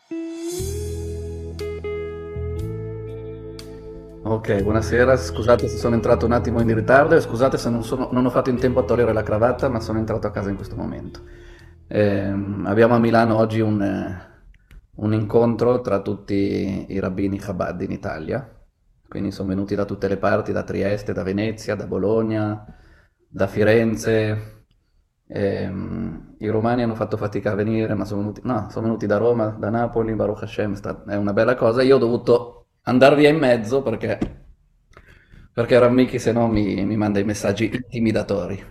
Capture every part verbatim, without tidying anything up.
Ok, buonasera, scusate se sono entrato un attimo in ritardo e scusate se non, sono- non ho fatto in tempo a togliere la cravatta, ma sono entrato a casa in questo momento. Ehm, abbiamo a Milano oggi un, eh, un incontro tra tutti i rabbini Chabad in Italia, quindi sono venuti da tutte le parti, da Trieste, da Venezia, da Bologna, da Firenze. Ehm, I romani hanno fatto fatica a venire, ma sono venuti, no, sono venuti da Roma, da Napoli, Baruch Hashem, sta- è una bella cosa. Io ho dovuto andare via in mezzo perché, perché Ramiki se no mi, mi manda i messaggi intimidatori.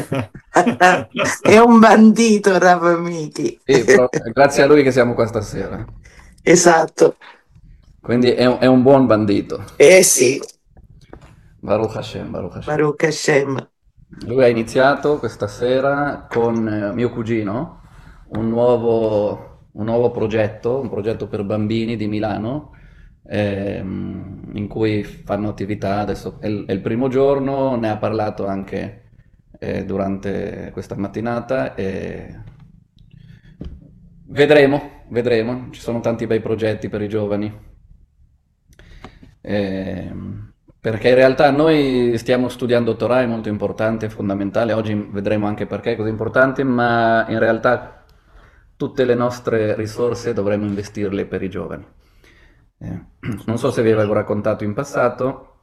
È un bandito, Rav Miki. Sì, però è grazie a lui che siamo qua stasera. Esatto. Quindi è un, è un buon bandito. Eh sì, Baruch Hashem, Baruch Hashem. Baruch Hashem. Lui ha iniziato questa sera con eh, mio cugino un nuovo, un nuovo progetto, un progetto per bambini di Milano, ehm, in cui fanno attività. Adesso è il, è il primo giorno, ne ha parlato anche eh, durante questa mattinata e vedremo, vedremo. Ci sono tanti bei progetti per i giovani. Ehm, perché in realtà noi stiamo studiando Torah, è molto importante, è fondamentale, oggi vedremo anche perché è così importante, ma in realtà tutte le nostre risorse dovremmo investirle per i giovani. Eh, non so se vi avevo raccontato in passato,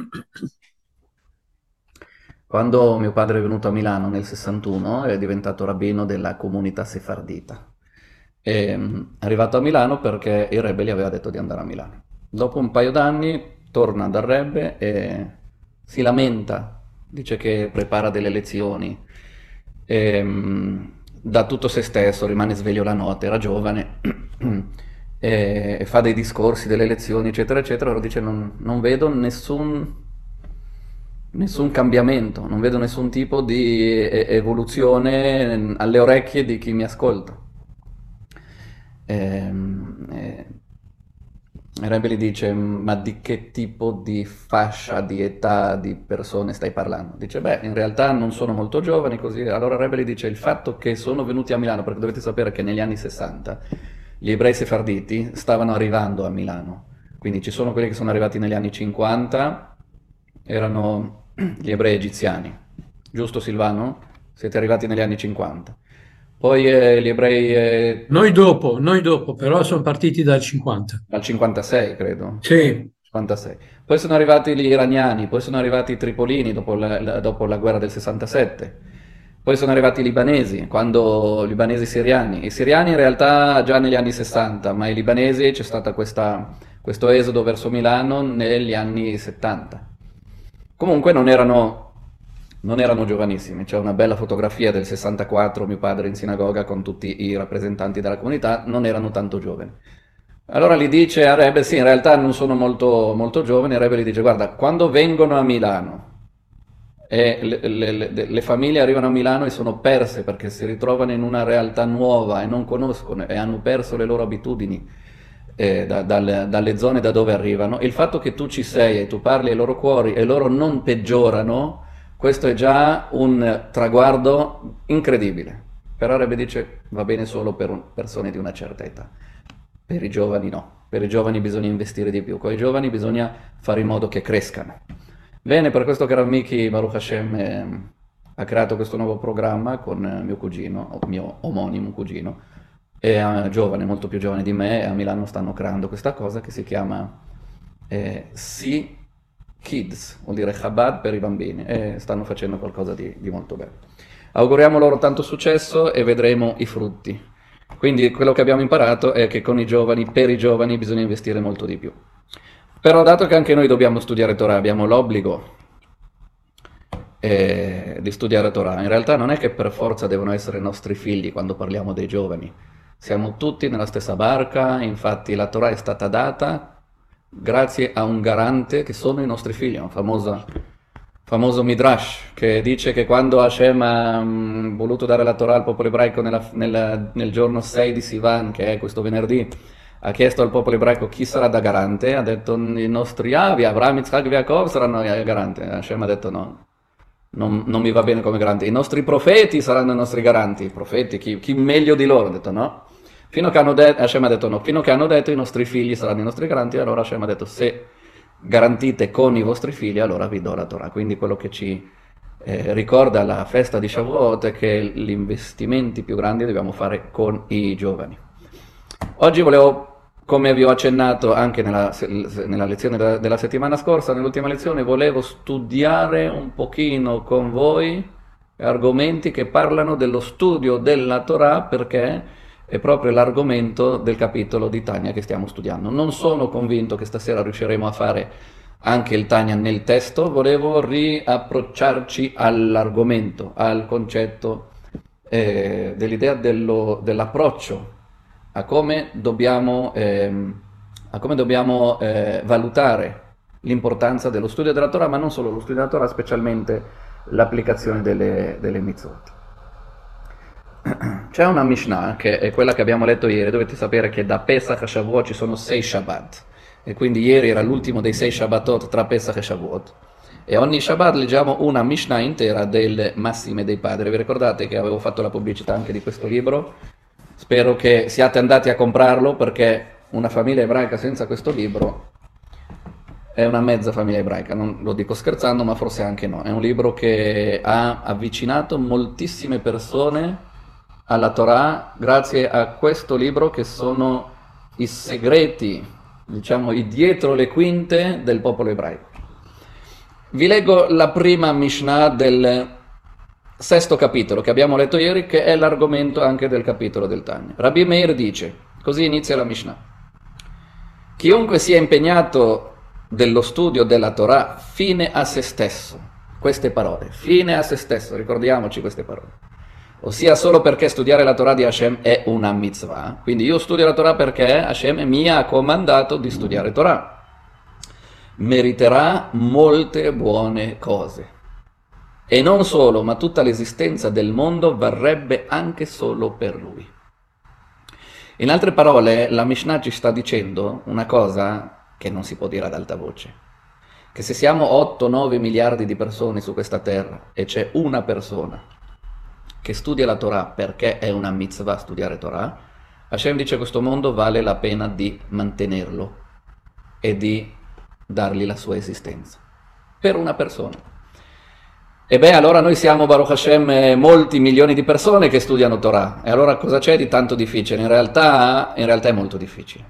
quando mio padre è venuto a Milano nel sessantuno è diventato rabbino della comunità sefardita. È arrivato a Milano perché il Rebbe gli aveva detto di andare a Milano. Dopo un paio d'anni torna dal Rebbe e si lamenta, dice che prepara delle lezioni, e, mm, dà tutto se stesso, rimane sveglio la notte, era giovane, e, e fa dei discorsi, delle lezioni, eccetera, eccetera. Allora dice non, non vedo nessun, nessun cambiamento, non vedo nessun tipo di e- evoluzione alle orecchie di chi mi ascolta. Ehm, eh, Rebbe gli dice, ma di che tipo di fascia di età di persone stai parlando? Dice, beh, in realtà non sono molto giovani, così. Allora Rebbe gli dice, il fatto che sono venuti a Milano, perché dovete sapere che negli anni sessanta gli ebrei sefarditi stavano arrivando a Milano, quindi ci sono quelli che sono arrivati negli anni cinquanta, erano gli ebrei egiziani, giusto Silvano? Siete arrivati negli anni cinquanta. Poi eh, gli ebrei eh, Noi dopo, noi dopo, però sono partiti dal cinquanta. Dal cinquantasei, credo. Sì, cinquantasei. Poi sono arrivati gli iraniani, poi sono arrivati i tripolini dopo la, la- dopo la guerra del sessantasette. Poi sono arrivati i libanesi, quando i libanesi siriani. I siriani in realtà già negli anni sessanta, ma i libanesi c'è stato questo esodo verso Milano negli anni settanta. Comunque non erano, non erano giovanissimi, c'è una bella fotografia del sessantaquattro, mio padre in sinagoga con tutti i rappresentanti della comunità, non erano tanto giovani. Allora gli dice a Rebbe, sì, in realtà non sono molto, molto giovani, e Rebbe gli dice, guarda, quando vengono a Milano e le, le- le- le famiglie arrivano a Milano e sono perse perché si ritrovano in una realtà nuova e non conoscono e hanno perso le loro abitudini eh, da- dalle, dalle zone da dove arrivano, il fatto che tu ci sei e tu parli ai loro cuori e loro non peggiorano, questo è già un traguardo incredibile. Però Rebbe dice va bene solo per un- persone di una certa età. Per i giovani no, per i giovani bisogna investire di più, con i giovani bisogna fare in modo che crescano. Bene, per questo che Rav Miki Baruch Hashem eh, ha creato questo nuovo programma con eh, mio cugino, o mio omonimo cugino, è eh, giovane, molto più giovane di me, e a Milano stanno creando questa cosa che si chiama eh, Sea Kids, vuol dire Chabad per i bambini, e stanno facendo qualcosa di, di molto bello. Auguriamo loro tanto successo e vedremo i frutti. Quindi quello che abbiamo imparato è che con i giovani, per i giovani, bisogna investire molto di più. Però dato che anche noi dobbiamo studiare Torah, abbiamo l'obbligo eh, di studiare Torah, in realtà non è che per forza devono essere i nostri figli quando parliamo dei giovani. Siamo tutti nella stessa barca, infatti la Torah è stata data grazie a un garante che sono i nostri figli, un famoso, famoso Midrash che dice che quando Hashem ha mm, voluto dare la Torah al popolo ebraico nella- nella- nel giorno sei di Sivan, che è questo venerdì, ha chiesto al popolo ebraico chi sarà da garante, ha detto i nostri avi, Abraham, Isaac e Jacob saranno i garante. Hashem ha detto no, non, non mi va bene come garante, i nostri profeti saranno i nostri garanti, i profeti, chi, chi meglio di loro? Ha detto no. Fino che hanno detto, Hashem ha detto no, fino che hanno detto i nostri figli saranno i nostri garanti, allora Hashem ha detto se garantite con i vostri figli, allora vi do la Torah. Quindi quello che ci eh, ricorda la festa di Shavuot è che gli investimenti più grandi dobbiamo fare con i giovani. Oggi volevo, come vi ho accennato anche nella, nella lezione della, della settimana scorsa, nell'ultima lezione, volevo studiare un pochino con voi argomenti che parlano dello studio della Torah, perché è proprio l'argomento del capitolo di Tanya che stiamo studiando. Non sono convinto che stasera riusciremo a fare anche il Tanya nel testo, volevo riapprocciarci all'argomento, al concetto eh, dell'idea dello, dell'approccio, a come dobbiamo, ehm, a come dobbiamo eh, valutare l'importanza dello studio della Torah, ma non solo lo studio della Torah, specialmente l'applicazione delle, delle mitzvot. C'è una Mishnah, che è quella che abbiamo letto ieri. Dovete sapere che da Pesach a Shavuot ci sono sei Shabbat, e quindi ieri era l'ultimo dei sei Shabbatot tra Pesach e Shavuot, e ogni Shabbat leggiamo una Mishnah intera delle Massime dei Padri. Vi ricordate che avevo fatto la pubblicità anche di questo libro? Spero che siate andati a comprarlo, perché una famiglia ebraica senza questo libro è una mezza famiglia ebraica, non lo dico scherzando, ma forse anche no. È un libro che ha avvicinato moltissime persone alla Torah grazie a questo libro, che sono i segreti, diciamo, i dietro le quinte del popolo ebraico. Vi leggo la prima Mishnah del sesto capitolo che abbiamo letto ieri, che è l'argomento anche del capitolo del Tanya. Rabbi Meir dice, così inizia la Mishnah: chiunque sia impegnato dello studio della Torah fine a se stesso, queste parole, fine a se stesso, ricordiamoci queste parole, ossia solo perché studiare la Torah di Hashem è una mitzvah, quindi io studio la Torah perché Hashem mi ha comandato di studiare Torah, meriterà molte buone cose. E non solo, ma tutta l'esistenza del mondo varrebbe anche solo per lui. In altre parole, la Mishnah ci sta dicendo una cosa che non si può dire ad alta voce, che se siamo otto nove miliardi di persone su questa terra e c'è una persona che studia la Torah perché è una mitzvah studiare Torah, Hashem dice che questo mondo vale la pena di mantenerlo e di dargli la sua esistenza, per una persona. E beh, allora noi siamo, Baruch Hashem, molti milioni di persone che studiano Torah, e allora cosa c'è di tanto difficile? In realtà, in realtà è molto difficile.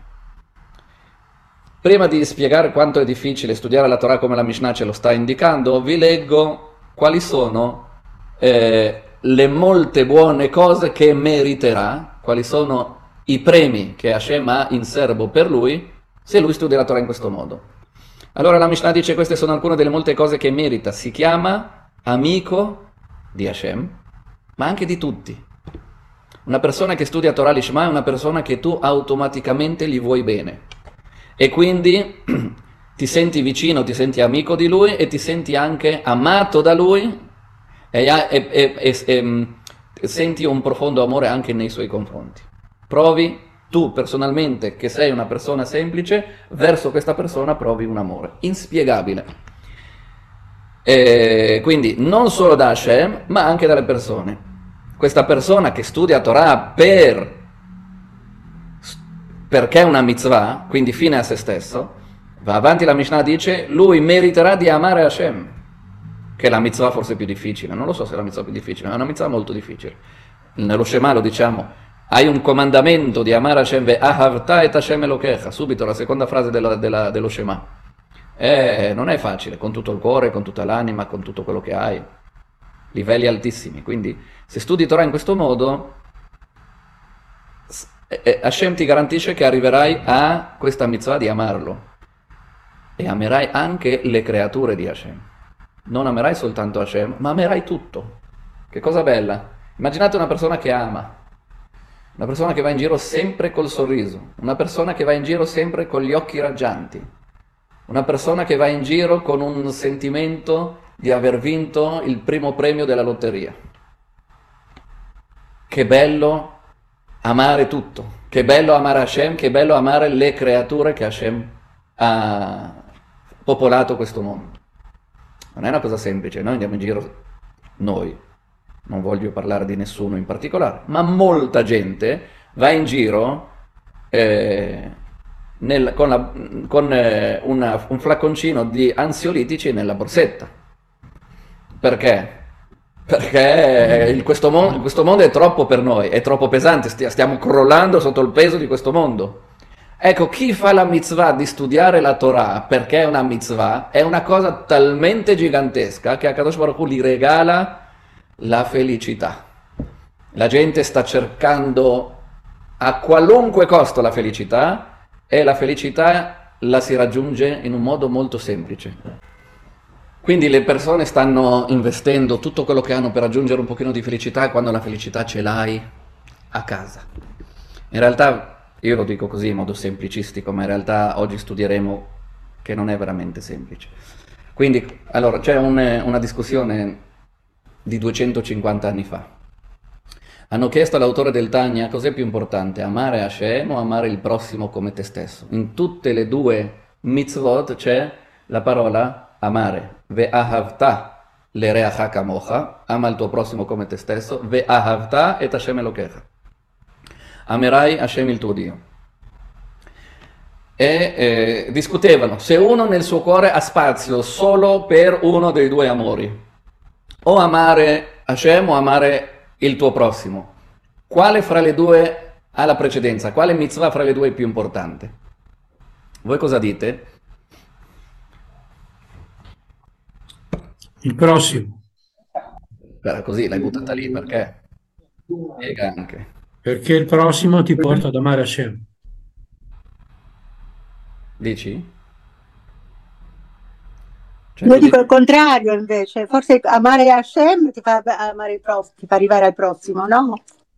Prima di spiegare quanto è difficile studiare la Torah come la Mishnah ce lo sta indicando, vi leggo quali sono eh, le molte buone cose che meriterà, quali sono i premi che Hashem ha in serbo per lui se lui studia la Torah in questo modo. Allora la Mishnah dice: queste sono alcune delle molte cose che merita. Si chiama amico di Hashem, ma anche di tutti. Una persona che studia Torah Lishma è una persona che tu automaticamente gli vuoi bene, e quindi ti senti vicino, ti senti amico di lui e ti senti anche amato da lui, e, e, e, e, e senti un profondo amore anche nei suoi confronti. Provi tu personalmente, che sei una persona semplice, verso questa persona provi un amore inspiegabile. E quindi non solo da Hashem, ma anche dalle persone. Questa persona che studia Torah per, perché è una mitzvah, quindi fine a se stesso, va avanti la Mishnah, dice, lui meriterà di amare Hashem, che è la mitzvah forse più difficile. Non lo so se è la mitzvah più difficile, ma è una mitzvah molto difficile. Nello Shema lo diciamo, hai un comandamento di amare Hashem, ve'ahavta et Hashem Elokecha, subito la seconda frase della, della, dello Shema. Eh, non è facile, con tutto il cuore, con tutta l'anima, con tutto quello che hai, livelli altissimi. Quindi se studi Torah in questo modo, Hashem ti garantisce che arriverai a questa mitzvah di amarlo, e amerai anche le creature di Hashem. Non amerai soltanto Hashem, ma amerai tutto. Che cosa bella! Immaginate una persona che ama, una persona che va in giro sempre col sorriso, una persona che va in giro sempre con gli occhi raggianti, una persona che va in giro con un sentimento di aver vinto il primo premio della lotteria. Che bello amare tutto, che bello amare Hashem, che bello amare le creature che Hashem ha popolato questo mondo. Non è una cosa semplice, noi andiamo in giro, noi, non voglio parlare di nessuno in particolare, ma molta gente vai in giro eh, nel- con, la- con, eh, una- un flacconcino di ansiolitici nella borsetta. Perché? Perché il- questo, mon- questo mondo è troppo per noi, è troppo pesante, stia- stiamo crollando sotto il peso di questo mondo. Ecco, chi fa la mitzvah di studiare la Torah perché è una mitzvah, è una cosa talmente gigantesca che Akadosh Baruch Hu gli regala la felicità. La gente sta cercando a qualunque costo la felicità e la felicità la si raggiunge in un modo molto semplice. Quindi le persone stanno investendo tutto quello che hanno per raggiungere un pochino di felicità quando la felicità ce l'hai a casa. In realtà, io lo dico così in modo semplicistico, ma in realtà oggi studieremo che non è veramente semplice. Quindi, allora, c'è un- una discussione di duecentocinquanta anni fa. Hanno chiesto all'autore del Tanya cos'è più importante, amare Hashem o amare il prossimo come te stesso. In tutte le due mitzvot c'è la parola amare. Ve'ahavta l'ereacha kamocha, ama il tuo prossimo come te stesso. Ve'ahavta et Hashem Elokecha. Amerai Hashem il tuo Dio. E eh, discutevano se uno nel suo cuore ha spazio solo per uno dei due amori, o amare Hashem o amare il tuo prossimo. Quale fra le due ha la precedenza? Quale mitzvah fra le due è più importante? Voi cosa dite? Il prossimo, Beh, così l'hai buttata lì perché? Spiega anche. perché il prossimo ti porta ad amare Hashem. Dici? Cioè, Io tu dico dici- il contrario invece, forse amare Hashem ti fa amare il prossimo, ti fa arrivare al prossimo, no?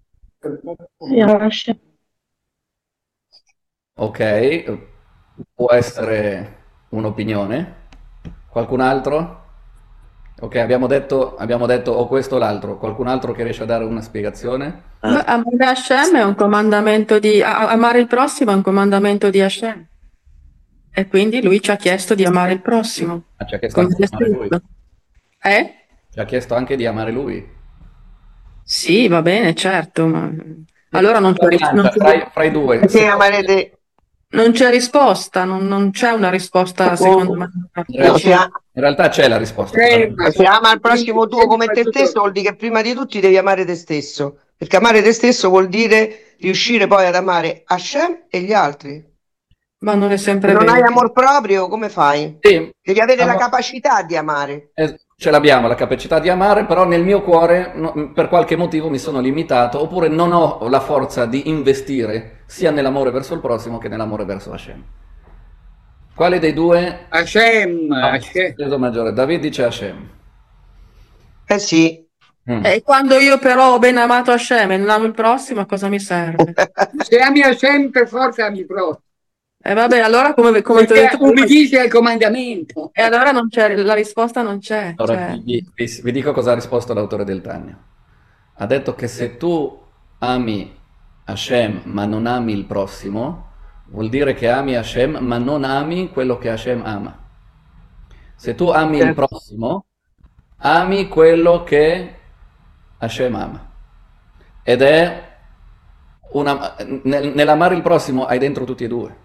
Ok, può essere un'opinione. Qualcun altro? Ok, abbiamo detto, abbiamo detto o questo o l'altro. Qualcun altro che riesce a dare una spiegazione? Amare Hashem è un comandamento di... a- Amare il prossimo è un comandamento di Hashem. E quindi lui ci ha chiesto di amare il prossimo. Ah, ci ha chiesto Come anche di c'è amare lui. scritto. Eh? Ci ha chiesto anche di amare lui. Sì, va bene, certo, ma... Allora non c'è, La ris- non bilancia c'è- fra, i- fra i due. Perché Se- amarete... non c'è risposta, non, non c'è una risposta secondo me. In No, se, realtà, a- in realtà c'è la risposta. se ama il prossimo tuo come te stesso vuol dire che prima di tutto devi amare te stesso. Perché amare te stesso vuol dire riuscire poi ad amare Hashem e gli altri. Ma non è Se sempre non hai vero. amor proprio, come fai? Sì, Devi avere la amo- capacità di amare. eh, ce l'abbiamo la capacità di amare, però nel mio cuore no- per qualche motivo mi sono limitato, oppure non ho la forza di investire sia nell'amore verso il prossimo che nell'amore verso Hashem. Quale dei due Hashem, ha un Hashem. peso maggiore? David dice Hashem. Eh sì. Mm. E quando io però ho ben amato Hashem e non amo il prossimo, a cosa mi serve? Se ami Hashem, per forza ami il prossimo. E vabbè, allora come, come ti ho Perché detto prima, ubbidisci al comandamento. e allora non c'è, la risposta non c'è. Ora Cioè, vi, vi- vi dico cosa ha risposto l'autore del Tanya. Ha detto che se tu ami Hashem ma non ami il prossimo, vuol dire che ami Hashem ma non ami quello che Hashem ama. Se tu ami il prossimo, ami quello che Hashem ama. Ed è una, nel- nell'amare il prossimo hai dentro tutti e due.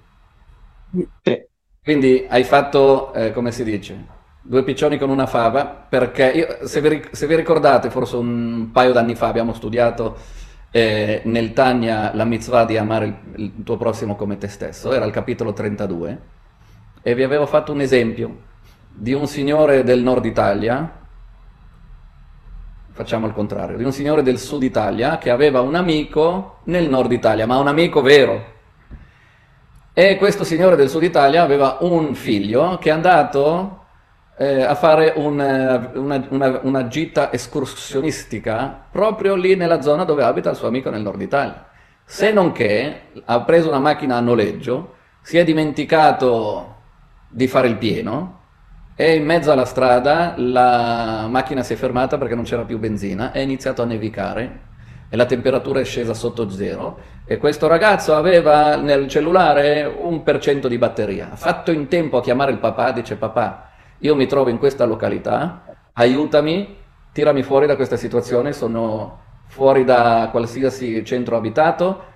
Quindi hai fatto, eh, come si dice, due piccioni con una fava, perché io, se vi, ric- se vi ricordate, forse un paio d'anni fa abbiamo studiato eh, nel Tanya la mitzvah di amare il, il tuo prossimo come te stesso, era il capitolo trentadue, e vi avevo fatto un esempio di un signore del nord Italia, facciamo il contrario, di un signore del sud Italia che aveva un amico nel nord Italia, ma un amico vero. E questo signore del sud Italia aveva un figlio che è andato eh, a fare un, eh, una, una- una gita escursionistica proprio lì nella zona dove abita il suo amico nel nord Italia. Se non che ha preso una macchina a noleggio, si è dimenticato di fare il pieno e in mezzo alla strada la macchina si è fermata perché non c'era più benzina, è iniziato a nevicare e la temperatura è scesa sotto zero e questo ragazzo aveva nel cellulare un per cento di batteria. Ha fatto in tempo a chiamare il papà, dice: papà, io mi trovo in questa località, aiutami, tirami fuori da questa situazione, sono fuori da qualsiasi centro abitato,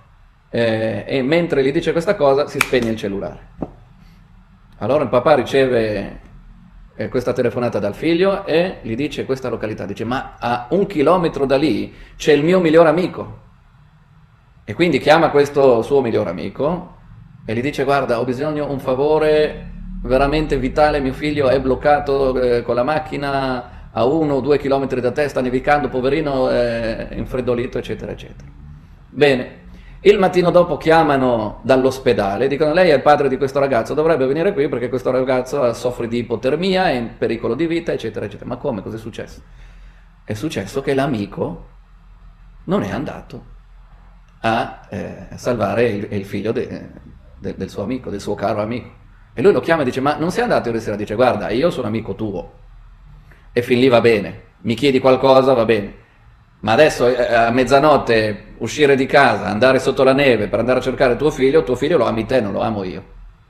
eh, e mentre gli dice questa cosa si spegne il cellulare. Allora il papà riceve eh, questa telefonata dal figlio e gli dice questa località, dice ma a un chilometro da lì c'è il mio miglior amico, e quindi chiama questo suo miglior amico e gli dice guarda, ho bisogno un favore veramente vitale, mio figlio è bloccato eh, con la macchina a uno o due chilometri da te, sta nevicando, poverino, è infreddolito, eccetera, eccetera. Bene, il mattino dopo chiamano dall'ospedale, dicono lei è il padre di questo ragazzo, dovrebbe venire qui perché questo ragazzo soffre di ipotermia, è in pericolo di vita, eccetera, eccetera. Ma come? Cos'è successo? È successo che l'amico non è andato a eh, salvare il, il figlio de, de, del suo amico, del suo caro amico. E lui lo chiama e dice, ma non sei andato ieri sera? Dice, guarda, io sono amico tuo, e fin lì va bene, mi chiedi qualcosa, va bene, ma adesso eh, a mezzanotte uscire di casa, andare sotto la neve per andare a cercare tuo figlio, tuo figlio lo ami te, non lo amo io.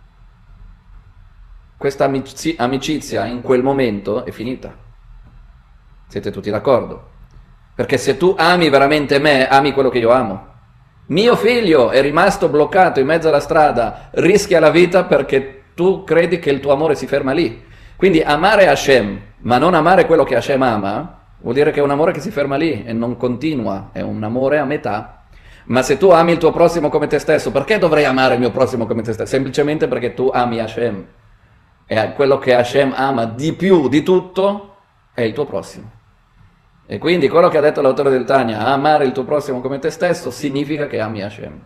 Questa amici- amicizia in quel momento è finita. Siete tutti d'accordo? Perché se tu ami veramente me, ami quello che io amo. Mio figlio è rimasto bloccato in mezzo alla strada, rischia la vita perché tu credi che il tuo amore si ferma lì. Quindi amare Hashem, ma non amare quello che Hashem ama, vuol dire che è un amore che si ferma lì e non continua, è un amore a metà. Ma se tu ami il tuo prossimo come te stesso, perché dovrei amare il mio prossimo come te stesso? Semplicemente perché tu ami Hashem. E quello che Hashem ama di più di tutto è il tuo prossimo. E quindi quello che ha detto l'autore del Tanya, amare il tuo prossimo come te stesso, significa che ami Hashem.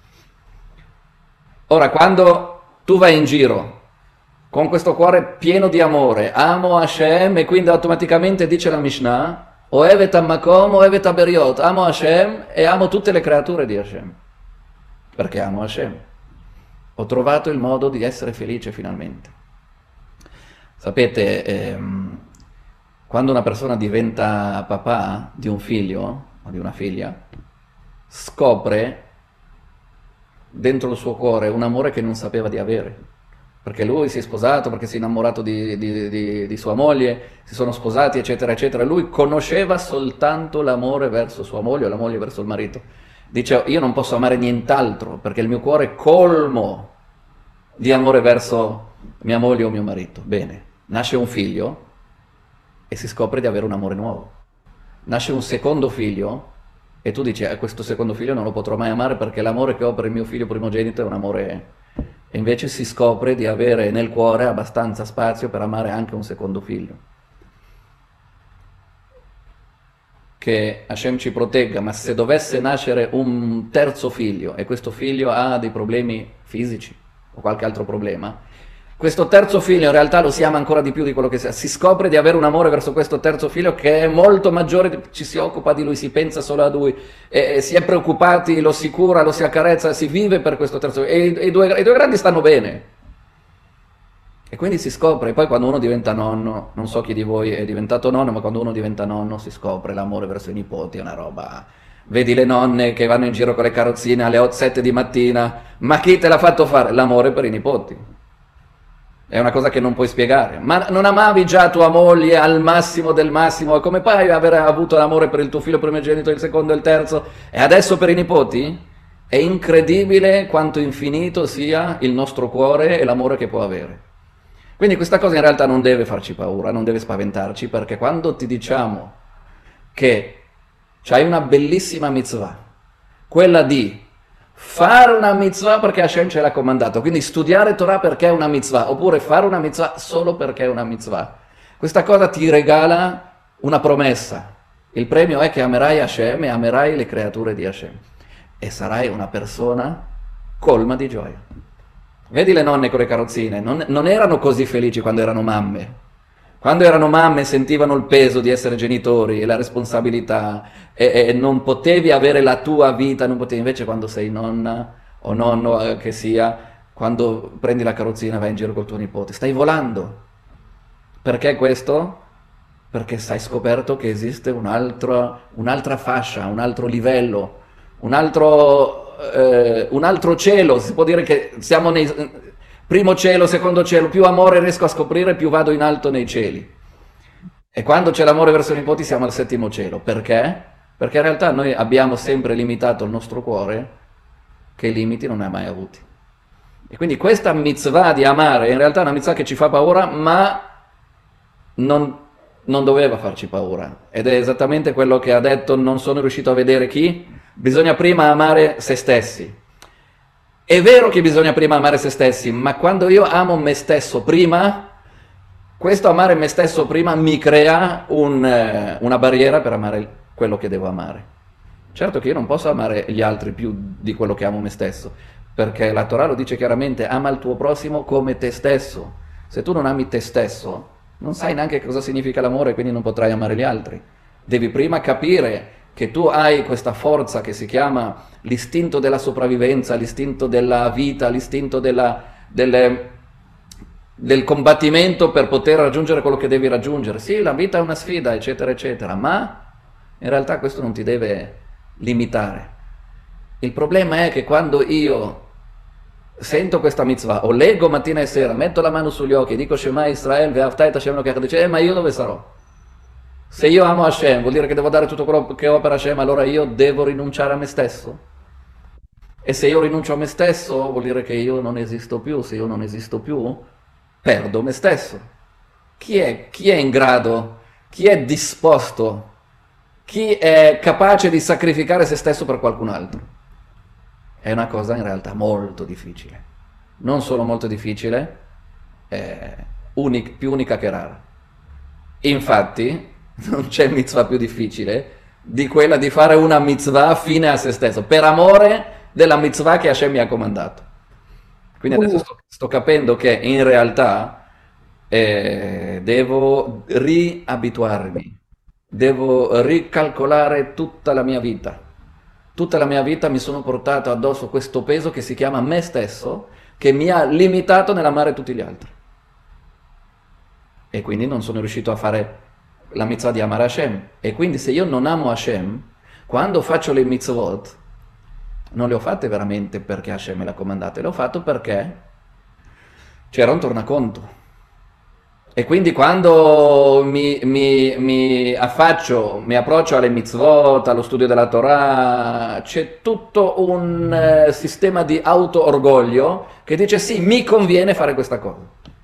Ora, quando tu vai in giro con questo cuore pieno di amore, amo Hashem, e quindi automaticamente dice la Mishnah, Ohevet Hamakom, Ohevet Haberiot, amo Hashem e amo tutte le creature di Hashem. Perché amo Hashem. Ho trovato il modo di essere felice finalmente. Sapete, ehm, quando una persona diventa papà di un figlio o di una figlia, scopre dentro il suo cuore un amore che non sapeva di avere, perché lui si è sposato, perché si è innamorato di, di, di, di sua moglie, si sono sposati, eccetera, eccetera. Lui conosceva soltanto l'amore verso sua moglie o la moglie verso il marito. Dice, io non posso amare nient'altro, perché il mio cuore è colmo di amore verso mia moglie o mio marito. Bene, nasce un figlio e si scopre di avere un amore nuovo. Nasce un secondo figlio e tu dici, eh, questo secondo figlio non lo potrò mai amare perché l'amore che ho per il mio figlio primogenito è un amore... E invece si scopre di avere nel cuore abbastanza spazio per amare anche un secondo figlio. Che Hashem ci protegga, ma se dovesse nascere un terzo figlio e questo figlio ha dei problemi fisici o qualche altro problema, questo terzo figlio in realtà lo si ama ancora di più di quello che sia, si scopre di avere un amore verso questo terzo figlio che è molto maggiore, ci si occupa di lui, si pensa solo a lui, e, e si è preoccupati, lo si cura, lo si accarezza, si vive per questo terzo figlio, e, e i, due, i due grandi stanno bene. E quindi si scopre, e poi quando uno diventa nonno, non so chi di voi è diventato nonno, ma quando uno diventa nonno si scopre l'amore verso i nipoti, è una roba... Vedi le nonne che vanno in giro con le carrozzine alle sette di mattina, ma chi te l'ha fatto fare? L'amore per i nipoti. È una cosa che non puoi spiegare. Ma non amavi già tua moglie al massimo del massimo? Come puoi aver avuto l'amore per il tuo figlio primogenito, il secondo e il terzo? E adesso per i nipoti? È incredibile quanto infinito sia il nostro cuore e l'amore che può avere. Quindi questa cosa in realtà non deve farci paura, non deve spaventarci, perché quando ti diciamo che c'hai una bellissima mitzvah, quella di fare una mitzvah perché Hashem ce l'ha comandato, quindi studiare Torah perché è una mitzvah, oppure fare una mitzvah solo perché è una mitzvah. Questa cosa ti regala una promessa. Il premio è che amerai Hashem e amerai le creature di Hashem. E sarai una persona colma di gioia. Vedi le nonne con le carrozzine, non, non erano così felici quando erano mamme. Quando erano mamme sentivano il peso di essere genitori e la responsabilità e, e non potevi avere la tua vita, non potevi. Invece quando sei nonna o nonno eh, che sia, quando prendi la carrozzina e vai in giro col tuo nipote, stai volando. Perché questo? Perché hai scoperto che esiste un altro, un'altra fascia, un altro livello, un altro, eh, un altro cielo. Si può dire che siamo nei... Primo cielo, secondo cielo, più amore riesco a scoprire, più vado in alto nei cieli. E quando c'è l'amore verso i nipoti siamo al settimo cielo. Perché? Perché in realtà noi abbiamo sempre limitato il nostro cuore che limiti non ne ha mai avuti. E quindi questa mitzvah di amare in realtà è una mitzvah che ci fa paura, ma non, non doveva farci paura. Ed è esattamente quello che ha detto, non sono riuscito a vedere chi. Bisogna prima amare se stessi. È vero che bisogna prima amare se stessi, ma quando io amo me stesso prima, questo amare me stesso prima mi crea un, eh, una barriera per amare quello che devo amare. Certo che io non posso amare gli altri più di quello che amo me stesso, perché la Torah lo dice chiaramente, ama il tuo prossimo come te stesso. Se tu non ami te stesso, non sai neanche cosa significa l'amore, quindi non potrai amare gli altri. Devi prima capire che tu hai questa forza che si chiama l'istinto della sopravvivenza, l'istinto della vita, l'istinto della, delle, del combattimento per poter raggiungere quello che devi raggiungere. Sì, la vita è una sfida, eccetera, eccetera, ma in realtà questo non ti deve limitare. Il problema è che quando io sento questa mitzvah, o leggo mattina e sera, metto la mano sugli occhi, dico Shema Israel, ve'avta et Hashem Elokecha, dice, eh, ma io dove sarò? Se io amo Hashem, vuol dire che devo dare tutto quello che ho per Hashem, allora io devo rinunciare a me stesso? E se io rinuncio a me stesso, vuol dire che io non esisto più. Se io non esisto più, perdo me stesso. Chi è, chi è in grado, chi è disposto, chi è capace di sacrificare se stesso per qualcun altro? È una cosa in realtà molto difficile. Non solo molto difficile, è unic, più unica che rara. Infatti, non c'è mitzvah più difficile di quella di fare una mitzvah fine a se stesso, per amore della mitzvah che Hashem mi ha comandato. Quindi adesso sto, sto capendo che in realtà eh, devo riabituarmi, devo ricalcolare tutta la mia vita. Tutta la mia vita mi sono portato addosso questo peso che si chiama me stesso, che mi ha limitato nell'amare tutti gli altri. E quindi non sono riuscito a fare la mitzvah di amare Hashem. E quindi se io non amo Hashem, quando faccio le mitzvot, non le ho fatte veramente perché Hashem me le ha comandate, le ho fatte perché c'era un tornaconto. E quindi quando mi, mi, mi affaccio, mi approccio alle mitzvot, allo studio della Torah, c'è tutto un eh, sistema di auto-orgoglio che dice sì, mi conviene fare questa cosa.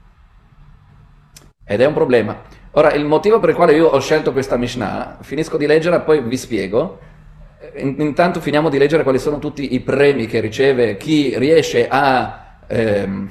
Ed è un problema. Ora, il motivo per il quale io ho scelto questa Mishnah, finisco di leggerla, poi vi spiego. Intanto finiamo di leggere quali sono tutti i premi che riceve chi riesce a... Ehm,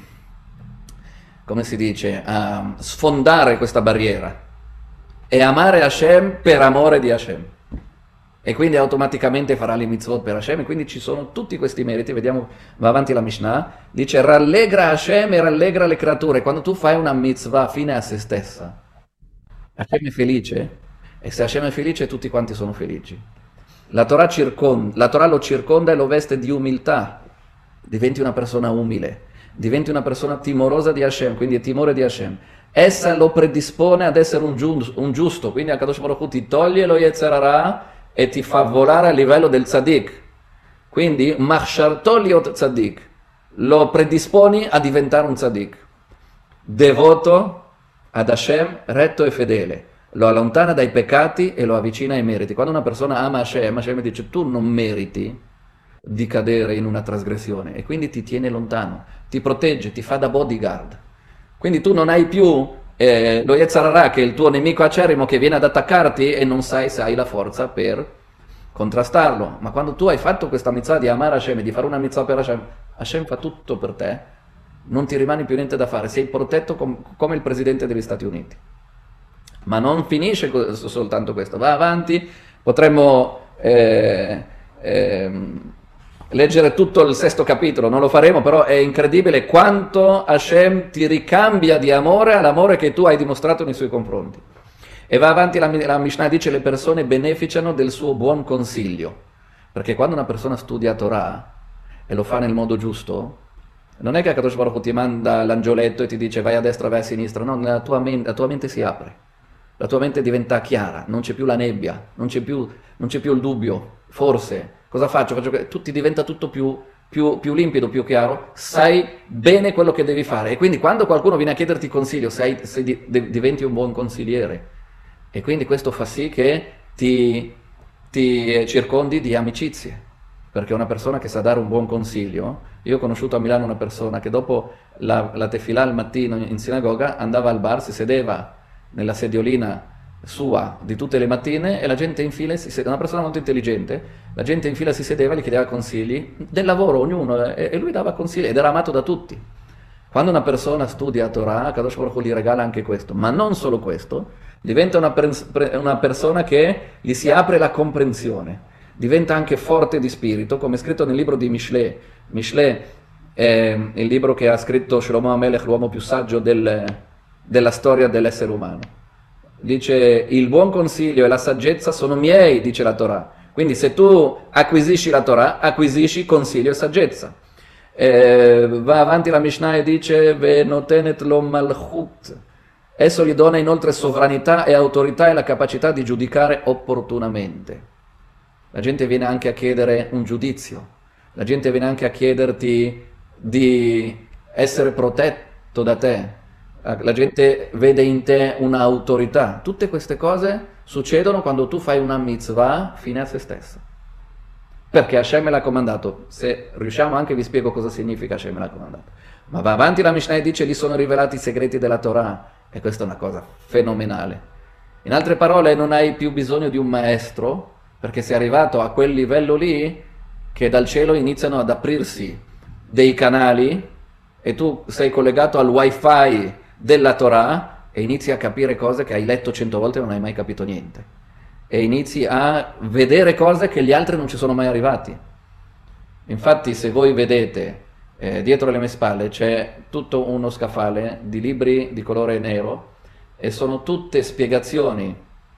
come si dice, a sfondare questa barriera e amare Hashem per amore di Hashem. E quindi automaticamente farà le mitzvot per Hashem, e quindi ci sono tutti questi meriti. Vediamo, va avanti la Mishnah, dice rallegra Hashem e rallegra le creature. Quando tu fai una mitzvah fine a se stessa, Hashem è felice, e se Hashem è felice tutti quanti sono felici. La Torah, circonda, la Torah lo circonda e lo veste di umiltà, diventi una persona umile. Diventi una persona timorosa di Hashem, quindi è timore di Hashem. Essa lo predispone ad essere un, giusto, un giusto, quindi Akadosh Baruch Hu ti toglie lo Yetzer Hara e ti fa volare a livello del tzaddik. Quindi Machsharto liot tzaddik, lo predisponi a diventare un tzaddik. Devoto ad Hashem, retto e fedele. Lo allontana dai peccati e lo avvicina ai meriti. Quando una persona ama Hashem, Hashem dice tu non meriti di cadere in una trasgressione, e quindi ti tiene lontano, ti protegge, ti fa da bodyguard. Quindi tu non hai più eh, lo Yetzer Hara, che è il tuo nemico acerrimo che viene ad attaccarti e non sai se hai la forza per contrastarlo. Ma quando tu hai fatto questa mitzvah di amare Hashem e di fare una mitzvah per Hashem, Hashem fa tutto per te, non ti rimane più niente da fare, sei protetto com- come il presidente degli Stati Uniti. Ma non finisce co- soltanto questo, va avanti, potremmo eh, eh, leggere tutto il sesto capitolo, non lo faremo, però è incredibile quanto Hashem ti ricambia di amore all'amore che tu hai dimostrato nei suoi confronti. E va avanti la, la Mishnah, dice le persone beneficiano del suo buon consiglio, perché quando una persona studia Torah e lo fa nel modo giusto, non è che Akadosh Baruch Hu ti manda l'angioletto e ti dice vai a destra, vai a sinistra, no, la tua, mente, la tua mente si apre, la tua mente diventa chiara, non c'è più la nebbia, non c'è più, non c'è più il dubbio, forse... Cosa faccio? Faccio che tutti diventa tutto più, più, più limpido, più chiaro, sai bene quello che devi fare. E quindi quando qualcuno viene a chiederti consiglio, sei, sei di, de, diventi un buon consigliere. E quindi questo fa sì che ti, ti circondi di amicizie. perché è una persona che sa dare un buon consiglio. Io ho conosciuto a Milano una persona che dopo la, la tefilà al mattino in sinagoga andava al bar, si sedeva nella sediolina sua di tutte le mattine e la gente in fila, si sed- una persona molto intelligente, la gente in fila si sedeva e gli chiedeva consigli del lavoro, ognuno, e, e lui dava consigli ed era amato da tutti. Quando una persona studia Torah, Kadosh Baruch Hu gli regala anche questo, ma non solo questo, diventa una, pers- una persona che gli si apre la comprensione, diventa anche forte di spirito, come è scritto nel libro di Mishle. Mishle è il libro che ha scritto Shlomo HaMelech, l'uomo più saggio del, della storia dell'essere umano. Dice, il buon consiglio e la saggezza sono miei, dice la Torah. Quindi se tu acquisisci la Torah, acquisisci consiglio e saggezza. Eh, va avanti la Mishnah e dice, Ve notenet lo malchut. Esso gli dona inoltre sovranità e autorità e la capacità di giudicare opportunamente. La gente viene anche a chiedere un giudizio. La gente viene anche a chiederti di essere protetto da te. La gente vede in te un'autorità. Tutte queste cose succedono quando tu fai una mitzvah fine a se stessa. Perché Hashem me l'ha comandato. Se riusciamo anche vi spiego cosa significa Hashem me l'ha comandato. Ma va avanti la Mishnah e dice, gli sono rivelati i segreti della Torah. E questa è una cosa fenomenale. In altre parole, non hai più bisogno di un maestro, perché sei arrivato a quel livello lì che dal cielo iniziano ad aprirsi dei canali e tu sei collegato al wifi della Torah e inizi a capire cose che hai letto cento volte e non hai mai capito niente. E inizi a vedere cose che gli altri non ci sono mai arrivati. Infatti, se voi vedete, eh, dietro le mie spalle c'è tutto uno scaffale di libri di colore nero e sono tutte spiegazioni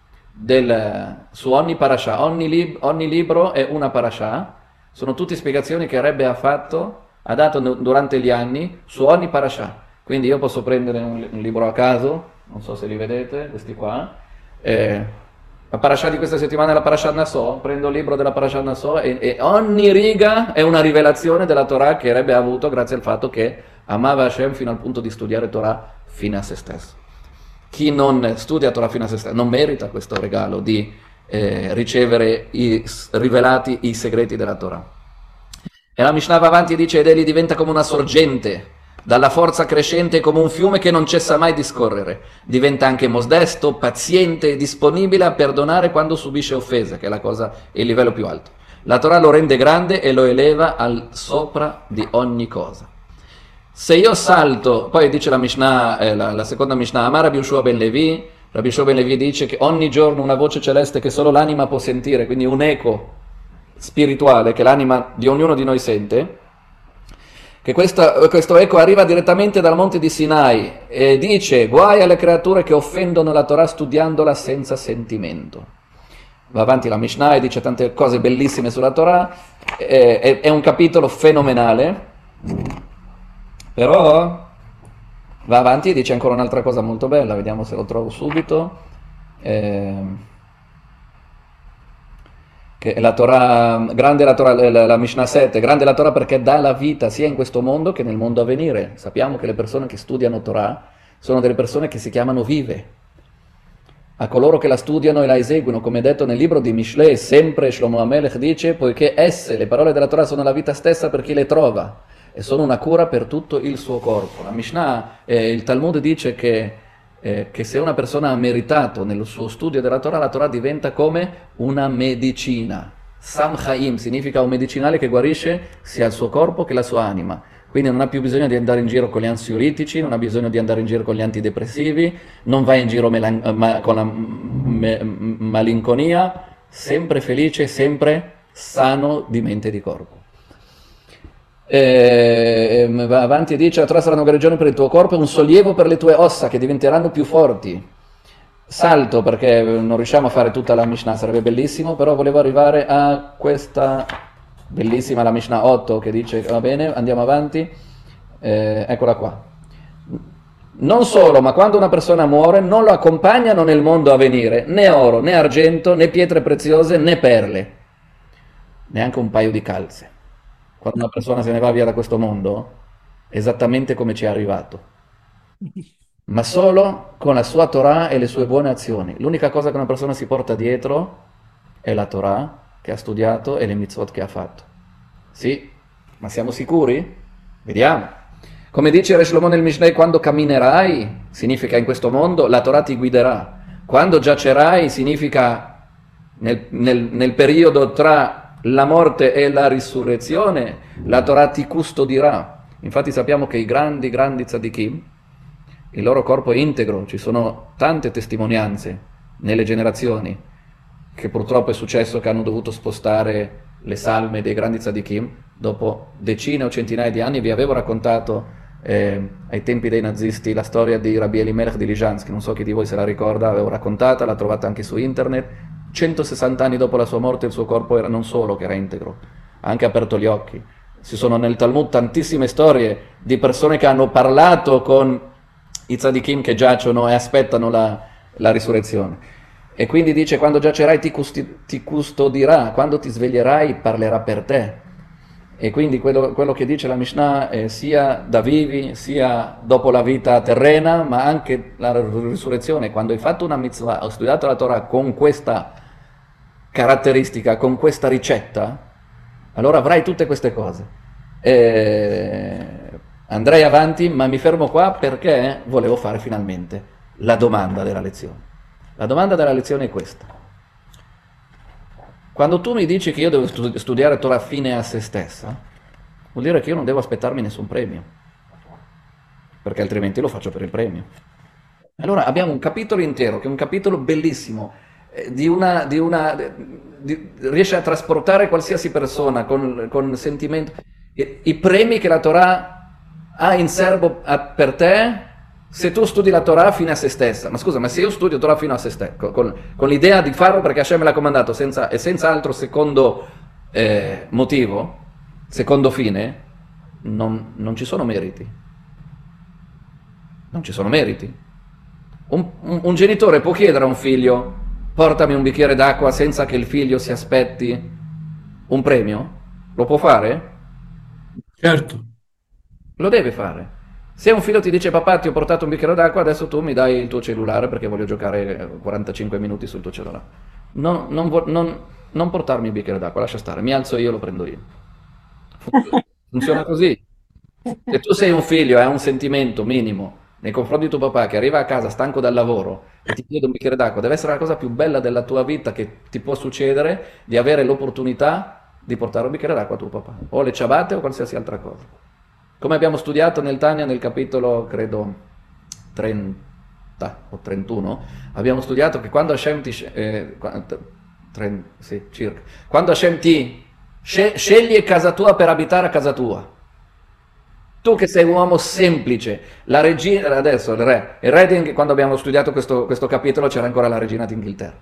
del, su ogni parasha. Ogni, lib, ogni libro è una parasha. Sono tutte spiegazioni che Rebbe ha fatto, ha dato durante gli anni su ogni parasha. Quindi io posso prendere un, un libro a caso, non so se li vedete, questi qua, eh, la parasha di questa settimana è la parasha Nassò, prendo il libro della parasha Nassò e, e ogni riga è una rivelazione della Torah che Rebbe ha avuto grazie al fatto che amava Hashem fino al punto di studiare Torah fino a se stesso. Chi non studia Torah fino a se stesso non merita questo regalo di eh, ricevere i, rivelati i segreti della Torah. E la Mishnah va avanti e dice, ed egli diventa come una sorgente, dalla forza crescente come un fiume che non cessa mai di scorrere. Diventa anche modesto, paziente e disponibile a perdonare quando subisce offese, che è la cosa, il livello più alto. La Torah lo rende grande e lo eleva al sopra di ogni cosa. Se io salto, poi dice la Mishnah, eh, la, la seconda Mishnah, Amar Rabbi Yehoshua ben Levi, Rabbi Yehoshua ben Levi dice che ogni giorno una voce celeste che solo l'anima può sentire, quindi un eco spirituale che l'anima di ognuno di noi sente, che questa, questo eco arriva direttamente dal monte di Sinai e dice, guai alle creature che offendono la Torah studiandola senza sentimento. Va avanti la Mishnah e dice tante cose bellissime sulla Torah, è, è, è un capitolo fenomenale, però va avanti e dice ancora un'altra cosa molto bella, vediamo se lo trovo subito, eh, che la Torah, grande la Torah, la, la Mishnah sette, grande la Torah perché dà la vita sia in questo mondo che nel mondo a venire. Sappiamo che le persone che studiano Torah sono delle persone che si chiamano vive. A coloro che la studiano e la eseguono, come detto nel libro di Mishle, sempre Shlomo HaMelech dice, poiché esse, le parole della Torah, sono la vita stessa per chi le trova e sono una cura per tutto il suo corpo. La Mishnah, eh, il Talmud dice che Eh, che se una persona ha meritato nel suo studio della Torah, la Torah diventa come una medicina. Sam Chaim significa un medicinale che guarisce sia il suo corpo che la sua anima. Quindi non ha più bisogno di andare in giro con gli ansiolitici, non ha bisogno di andare in giro con gli antidepressivi, non va in giro melan- ma- con la me- malinconia, sempre felice, sempre sano di mente e di corpo. E va avanti e dice, la Torah sarà una guarigione per il tuo corpo e un sollievo per le tue ossa che diventeranno più forti. Salto perché non riusciamo a fare tutta la Mishnah, sarebbe bellissimo, però volevo arrivare a questa bellissima, la Mishnah otto, che dice, va bene, andiamo avanti, eh, eccola qua. Non solo, ma quando una persona muore non lo accompagnano nel mondo a venire né oro, né argento, né pietre preziose, né perle, neanche un paio di calze. Quando una persona se ne va via da questo mondo, esattamente come ci è arrivato, ma solo con la sua Torah e le sue buone azioni. L'unica cosa che una persona si porta dietro è la Torah che ha studiato e le mitzvot che ha fatto. Sì, ma siamo sicuri? Vediamo. Come dice Re Shlomo nel Mishneh, quando camminerai, significa in questo mondo, la Torah ti guiderà. Quando giacerai, significa nel, nel, nel periodo tra la morte e la risurrezione, la Torah ti custodirà. Infatti sappiamo che i grandi, grandi tzadikim, il loro corpo è integro, ci sono tante testimonianze nelle generazioni, che purtroppo è successo che hanno dovuto spostare le salme dei grandi tzadikim dopo decine o centinaia di anni. Vi avevo raccontato eh, ai tempi dei nazisti la storia di Rabbi Elimelech di Lizhansk, non so chi di voi se la ricorda, l'avevo raccontata, l'ha trovata anche su internet. centosessanta anni dopo la sua morte il suo corpo era non solo che era integro, ha anche aperto gli occhi. Ci sono nel Talmud tantissime storie di persone che hanno parlato con i tzadikim che giacciono e aspettano la, la risurrezione. E quindi dice, quando giacerai ti, custi, ti custodirà, quando ti sveglierai parlerà per te. E quindi quello, quello che dice la Mishnah è sia da vivi, sia dopo la vita terrena, ma anche la risurrezione. Quando hai fatto una mitzvah, hai studiato la Torah con questa caratteristica, con questa ricetta, allora avrai tutte queste cose. E andrei avanti, ma mi fermo qua perché volevo fare finalmente la domanda della lezione. La domanda della lezione è questa. Quando tu mi dici che io devo studi- studiare Torah fine a se stessa, vuol dire che io non devo aspettarmi nessun premio, perché altrimenti lo faccio per il premio. Allora abbiamo un capitolo intero, che è un capitolo bellissimo, eh, di una, di una, di- riesce a trasportare qualsiasi persona con, con sentimento. I, i premi che la Torah ha in serbo a- per te, se tu studi la Torah fino a se stessa. Ma scusa, ma se io studio Torah fino a se stessa, con, con- con l'idea di farlo perché Hashem me l'ha comandato, senza, e senza altro secondo eh, motivo, secondo fine, non, non ci sono meriti. Non ci sono meriti. Un, un- un genitore può chiedere a un figlio, portami un bicchiere d'acqua senza che il figlio si aspetti un premio? Lo può fare? Certo. Lo deve fare. Se un figlio ti dice papà ti ho portato un bicchiere d'acqua, adesso tu mi dai il tuo cellulare perché voglio giocare quarantacinque minuti sul tuo cellulare. Non, non vo- non- non portarmi il bicchiere d'acqua, lascia stare, mi alzo io, lo prendo io. Funziona, funziona così. Se tu sei un figlio e hai un sentimento minimo nei confronti di tuo papà che arriva a casa stanco dal lavoro e ti chiede un bicchiere d'acqua, deve essere la cosa più bella della tua vita che ti può succedere, di avere l'opportunità di portare un bicchiere d'acqua a tuo papà, o le ciabatte o qualsiasi altra cosa. Come abbiamo studiato nel Tanya, nel capitolo, credo, trenta o trentuno, abbiamo studiato che quando Hashem ti, sce- eh, qua- t- tren- sì, circa, quando Hashem ti sce- sceglie casa tua per abitare a casa tua, tu che sei un uomo semplice, la regina, adesso il re, il re di, quando abbiamo studiato questo, questo capitolo c'era ancora la regina d'Inghilterra.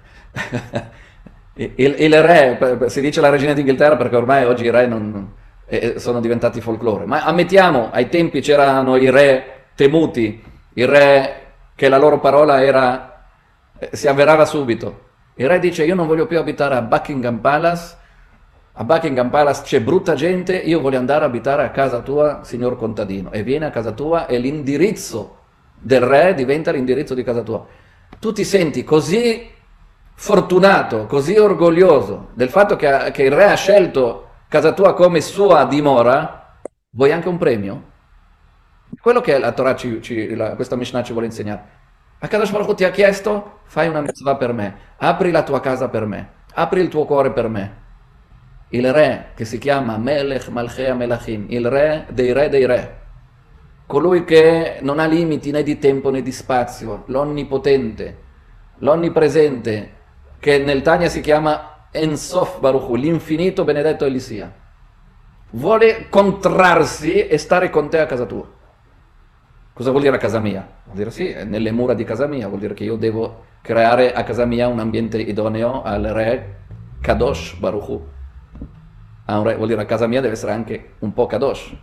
il, il re, si dice la regina d'Inghilterra perché ormai oggi i re non... e sono diventati folklore, ma ammettiamo, ai tempi c'erano i re temuti, i re che la loro parola era, eh, si avverava subito. Il re dice io non voglio più abitare a Buckingham Palace, a Buckingham Palace c'è brutta gente, io voglio andare a abitare a casa tua, signor contadino, e viene a casa tua e l'indirizzo del re diventa l'indirizzo di casa tua. Tu ti senti così fortunato, così orgoglioso del fatto che, che il re ha scelto casa tua come sua dimora, vuoi anche un premio? Quello che la Torah ci, ci- la- questa Mishnah ci vuole insegnare. Akadosh Baruch Hu ti ha chiesto, fai una mitzvah per me, apri la tua casa per me, apri il tuo cuore per me. Il re che si chiama Melech Malchei Melachim, il re dei re dei re, colui che non ha limiti né di tempo né di spazio, l'onnipotente, l'onnipresente, che nel Tanya si chiama Ensof Baruch Hu, l'infinito benedetto egli sia, vuole contrarsi e stare con te a casa tua. Cosa vuol dire a casa mia? Vuol dire sì, è nelle mura di casa mia, vuol dire che io devo creare a casa mia un ambiente idoneo al re Kadosh Baruch Hu. A un re, vuol dire a casa mia deve essere anche un po' Kadosh.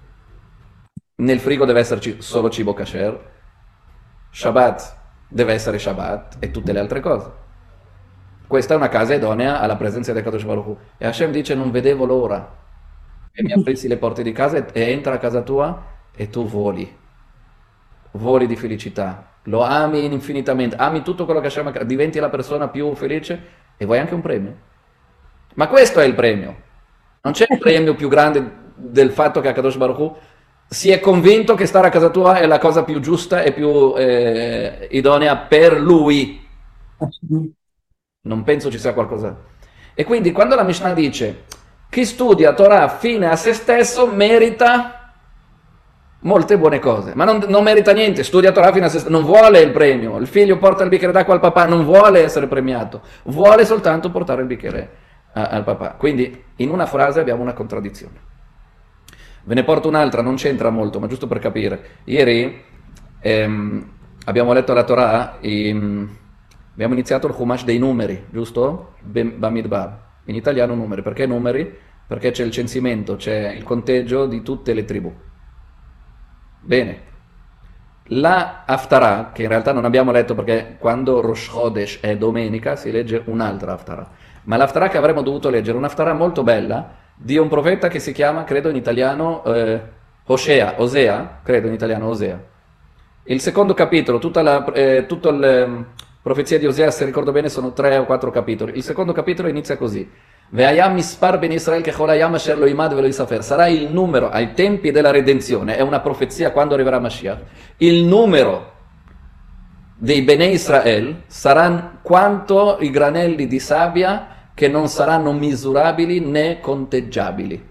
Nel frigo deve esserci solo cibo kasher, Shabbat deve essere Shabbat e tutte le altre cose. Questa è una casa idonea alla presenza del Kadosh Baruch Hu. E Hashem dice non vedevo l'ora che mi aprissi le porte di casa e, e entra a casa tua e tu voli, voli di felicità, lo ami infinitamente, ami tutto quello che Hashem ha, diventi la persona più felice e vuoi anche un premio. Ma questo è il premio. Non c'è premio più grande del fatto che Akadosh Baruch Hu si è convinto che stare a casa tua è la cosa più giusta e più eh, idonea per lui. Non penso ci sia qualcosa. E quindi quando la Mishnah dice chi studia Torah fine a se stesso merita molte buone cose, ma non, non merita niente, studia Torah fine a se stesso, non vuole il premio, il figlio porta il bicchiere d'acqua al papà, non vuole essere premiato, vuole soltanto portare il bicchiere a, al papà. Quindi in una frase abbiamo una contraddizione. Ve ne porto un'altra, non c'entra molto, ma giusto per capire. Ieri ehm, abbiamo letto la Torah, in, abbiamo iniziato il Chumash dei numeri, giusto? Bamidbar. In italiano numeri. Perché numeri? Perché c'è il censimento, c'è il conteggio di tutte le tribù. Bene. La Haftarah, che in realtà non abbiamo letto perché quando Rosh Chodesh è domenica si legge un'altra Haftarah. Ma l'Haftarah che avremmo dovuto leggere, un'Haftarah molto bella, di un profeta che si chiama, credo in italiano, eh, Osea, Osea, credo in italiano Osea. Il secondo capitolo, tutta la eh, tutta la profezia di Osea, se ricordo bene, sono tre o quattro capitoli. Il secondo capitolo inizia così. Ve'ayam mispar ben Israel kechol hayam asher lo imad velo yisafer. Sarà il numero, ai tempi della redenzione, è una profezia quando arriverà Mashiach, il numero dei Bnei Israel sarà quanto i granelli di sabbia che non saranno misurabili né conteggiabili.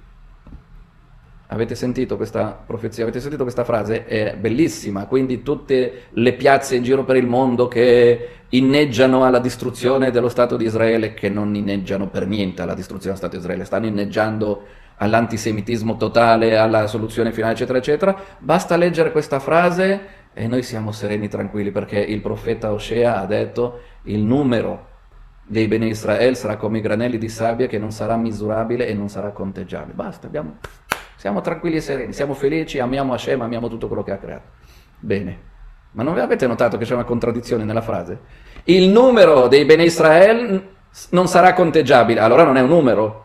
Avete sentito questa profezia? Avete sentito questa frase? È bellissima. Quindi tutte le piazze in giro per il mondo che inneggiano alla distruzione dello Stato di Israele, che non inneggiano per niente alla distruzione dello Stato di Israele, stanno inneggiando all'antisemitismo totale, alla soluzione finale, eccetera, eccetera. Basta leggere questa frase e noi siamo sereni, tranquilli, perché il profeta Osea ha detto il numero dei Bene Israel sarà come i granelli di sabbia che non sarà misurabile e non sarà conteggiabile. Basta, abbiamo, siamo tranquilli e sereni, siamo felici, amiamo Hashem, amiamo tutto quello che ha creato. Bene, ma non avete notato che c'è una contraddizione nella frase? Il numero dei Bene Israel non sarà conteggiabile, allora non è un numero.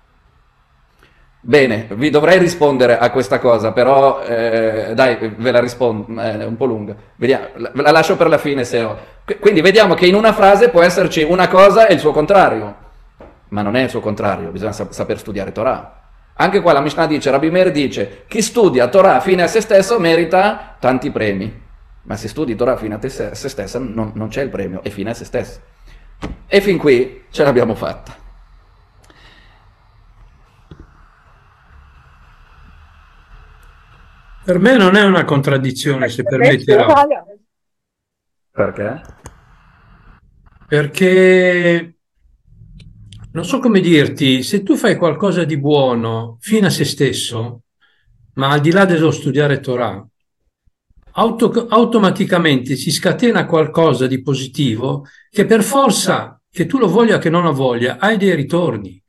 Bene, vi dovrei rispondere a questa cosa, però eh, dai, ve la rispondo, è un po' lunga. Vediamo, la, la lascio per la fine se ho. Quindi vediamo che in una frase può esserci una cosa e il suo contrario, ma non è il suo contrario, bisogna sap- saper studiare Torah. Anche qua la Mishnah dice, Rabbi Meir dice, chi studia Torah fine a se stesso merita tanti premi, ma se studi Torah fine a te se, a se stessa non, non c'è il premio, è fine a se stesso. E fin qui ce l'abbiamo fatta. Per me non è una contraddizione, se permetterò. Perché? Perché, non so come dirti, se tu fai qualcosa di buono fino a se stesso, ma al di là dello studiare Torah, auto, automaticamente si scatena qualcosa di positivo che per forza, che tu lo voglia che non lo voglia, hai dei ritorni.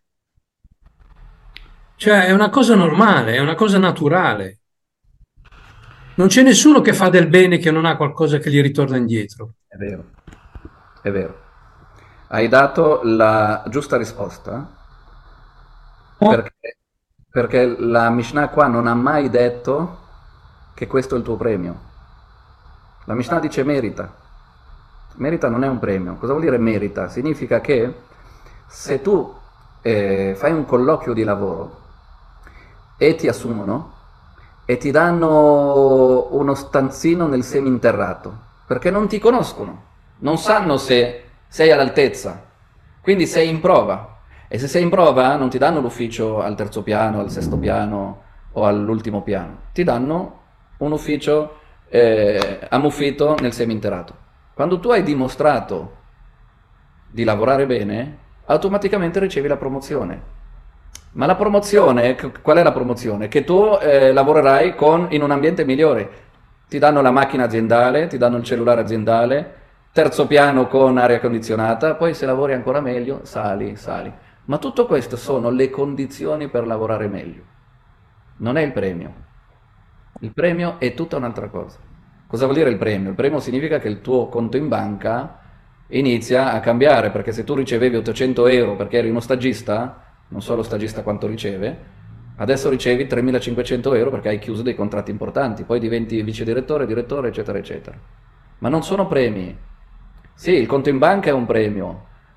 Cioè è una cosa normale, è una cosa naturale. Non c'è nessuno che fa del bene che non ha qualcosa che gli ritorna indietro. È vero, è vero. Hai dato la giusta risposta, perché, perché la Mishnah qua non ha mai detto che questo è il tuo premio. La Mishnah dice merita. Merita non è un premio. Cosa vuol dire merita? Significa che se tu eh, fai un colloquio di lavoro e ti assumono, e ti danno uno stanzino nel seminterrato, perché non ti conoscono, non sanno se sei all'altezza, quindi sei in prova, e se sei in prova non ti danno l'ufficio al terzo piano, al sesto piano o all'ultimo piano, ti danno un ufficio eh, ammuffito nel seminterrato. Quando tu hai dimostrato di lavorare bene, automaticamente ricevi la promozione. Ma la promozione, qual è la promozione? Che tu eh, lavorerai con, in un ambiente migliore. Ti danno la macchina aziendale, ti danno il cellulare aziendale, terzo piano con aria condizionata, poi se lavori ancora meglio, sali, sali. Ma tutto questo sono le condizioni per lavorare meglio. Non è il premio. Il premio è tutta un'altra cosa. Cosa vuol dire il premio? Il premio significa che il tuo conto in banca inizia a cambiare, perché se tu ricevevi ottocento euro perché eri uno stagista, non solo stagista quanto riceve, adesso ricevi tremilacinquecento euro perché hai chiuso dei contratti importanti, poi diventi vice direttore, direttore, eccetera, eccetera. Ma non sono premi. Sì, il conto in banca è un premio,